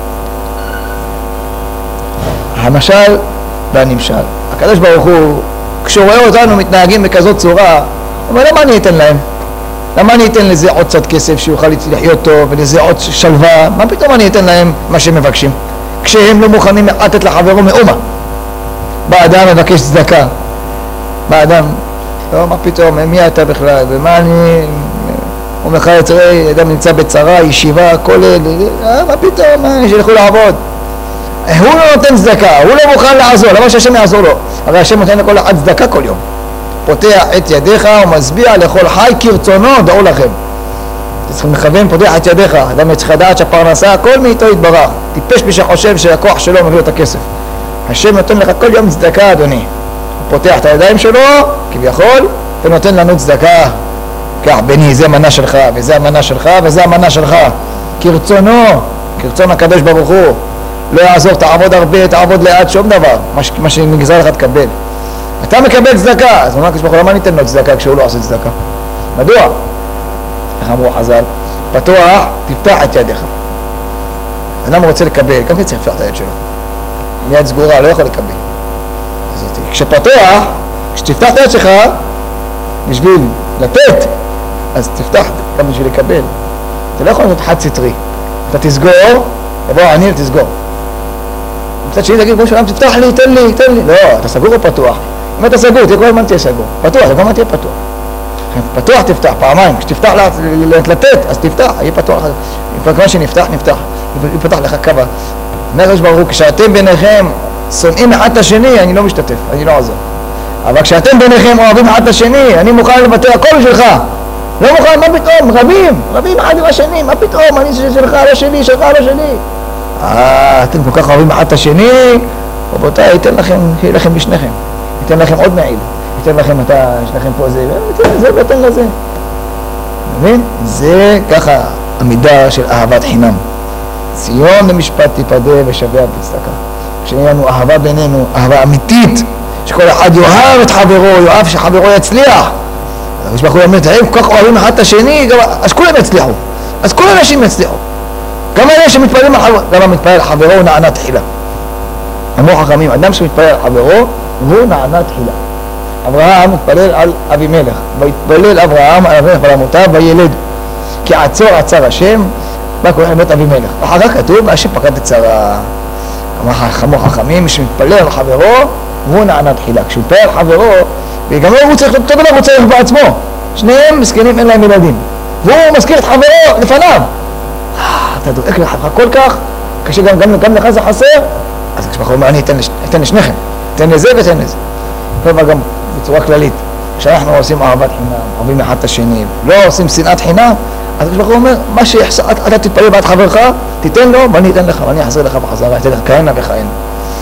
המשל והנמשל. הקדוש ברוך הוא כשהוא רואה אותנו מתנהגים בכזאת צורה, הוא אומר, למה אני אתן להם? למה אני אתן לזה עוד קצת כסף שיוכל לחיות טוב, ולזה עוד שלווה? מה פתאום אני אתן להם מה שהם מבקשים? כשהם לא מוכנים לתת לחברו מאומה. בא אדם מבקש צדקה. בא אדם, לא, מה פתאום, מי אתה בכלל? ומה אני... הוא אומר לך, תראה, אדם נמצא בצרה, ישיבה, כולל, אה, מה פתאום, מה, שילכו לעבוד? הוא לא נותן צדקה, הוא לא מוכן לעזור, למה שהשם יעזור לו? הרי השם נותן לכל אחד צדקה כל יום. פותח את ידיך ומשביע לכל חי כרצונו, דעו לכם. אתם צריכים לכוון, פותח את ידיך, אדם צריך לדעת שהפרנסה, הכל מאיתו יתברך. טיפש מי שחושב שהכוח שלו מביא לו את הכסף. השם נותן לך כל יום צדקה, אדוני. הוא פותח את הידיים שלו, כביכול, ונותן לנו צדקה. כך, בני, זה המנה שלך, וזה המנה שלך, וזה המנה שלך. כרצונו, כרצון הקדוש ברוך הוא. לא יעזור, תעבוד הרבה, תעבוד לאט, שום דבר. מה שנגזר לך תקבל. אתה מקבל צדקה, אז הוא אומר, כשבחור, למה ניתן לו צדקה כשהוא לא עושה צדקה? מדוע? איך אמרו חז"ל? פתוח, תפתח את ידיך. אדם רוצה לקבל, גם כן צריך לפתח את היד שלו. מיד סגורה, לא יכול לקבל. כשפתוח, כשתפתח את היד שלך, בשביל לתת, אז תפתח גם בשביל לקבל. אתה לא יכול להיות חד סטרי. אתה תסגור, יבוא עני ותסגור. מצד שני תגיד, כמו שאדם, תפתח לי, תן לי, תן לי. לא, אתה סגור או פתוח? אם אתה סגור, תהיה כל הזמן תהיה סגור. פתוח, אתה כל הזמן תהיה פתוח. פתוח תפתח, פעמיים. כשתפתח לתת, אז תפתח, יהיה פתוח. כבר שנפתח, נפתח. יפתח לך קו. נרש ברור, כשאתם ביניכם שונאים אחד את השני, אני לא משתתף, אני לא עוזר. אבל כשאתם ביניכם אוהבים אחד את השני, אני מוכן לוותר הכל בשבילך. לא מוכן, מה פתאום? רבים, רבים אחד עם השני, מה פתאום? אני שלך, לא שלי, שלך, לא שלי. אה, אתם כל כך אוהבים אחד את השני, רבותיי, ייתן לכם, יהיה לכם בשניכם. ייתן לכם עוד מעיל. ייתן לכם, אתה, יש לכם פה זה, ייתן לזה וייתן לזה. מבין? זה ככה המידה של אהבת חינם. ציון למשפט תיפדה ושבע בצדקה. כשיהיה לנו אהבה בינינו, אהבה אמיתית, שכל אחד יאהב את חברו, יאהב שחברו יצליח. יש בחור אומר, הם כל כך אוהבים אחד את השני, אז כולם יצליחו. אז כל האנשים יצליחו. גם אלה שמתפעלים על חברו, למה מתפעל על חברו הוא נענה תחילה. אמרו חכמים, אדם שמתפעל על חברו, הוא נענה תחילה. אברהם מתפלל על אבימלך, והתפלל אברהם על אבימלך ועל אמותיו וילד. כי עצור עצר השם, בא קוראים לבית אבימלך. ואחר כך כתוב, השם פקד את צרה. אמרו חכמים, שמתפלל על חברו, הוא נענה תחילה. כשהוא מתפלל על חברו, וגם הוא צריך, אותו דבר הוא צריך בעצמו. שניהם מסכנים, אין להם ילדים. והוא מזכיר את חברו לפניו. אתה דואג לחברך כל כך, כשגם גם, גם לך זה חסר, אז כשבחור אומר, אני אתן, לש, אתן לשניכם. אתן לזה ואתן לזה. אבל גם בצורה כללית, כשאנחנו עושים אהבת חינם, אוהבים אחד את השני, לא עושים שנאת חינם, אז כשבחור אומר, מה שיחסר, אתה תתפלל בעד חברך, תיתן לו ואני אתן לך, ואני אחזיר לך בחזרה, אתן לך כהנה וכהנה.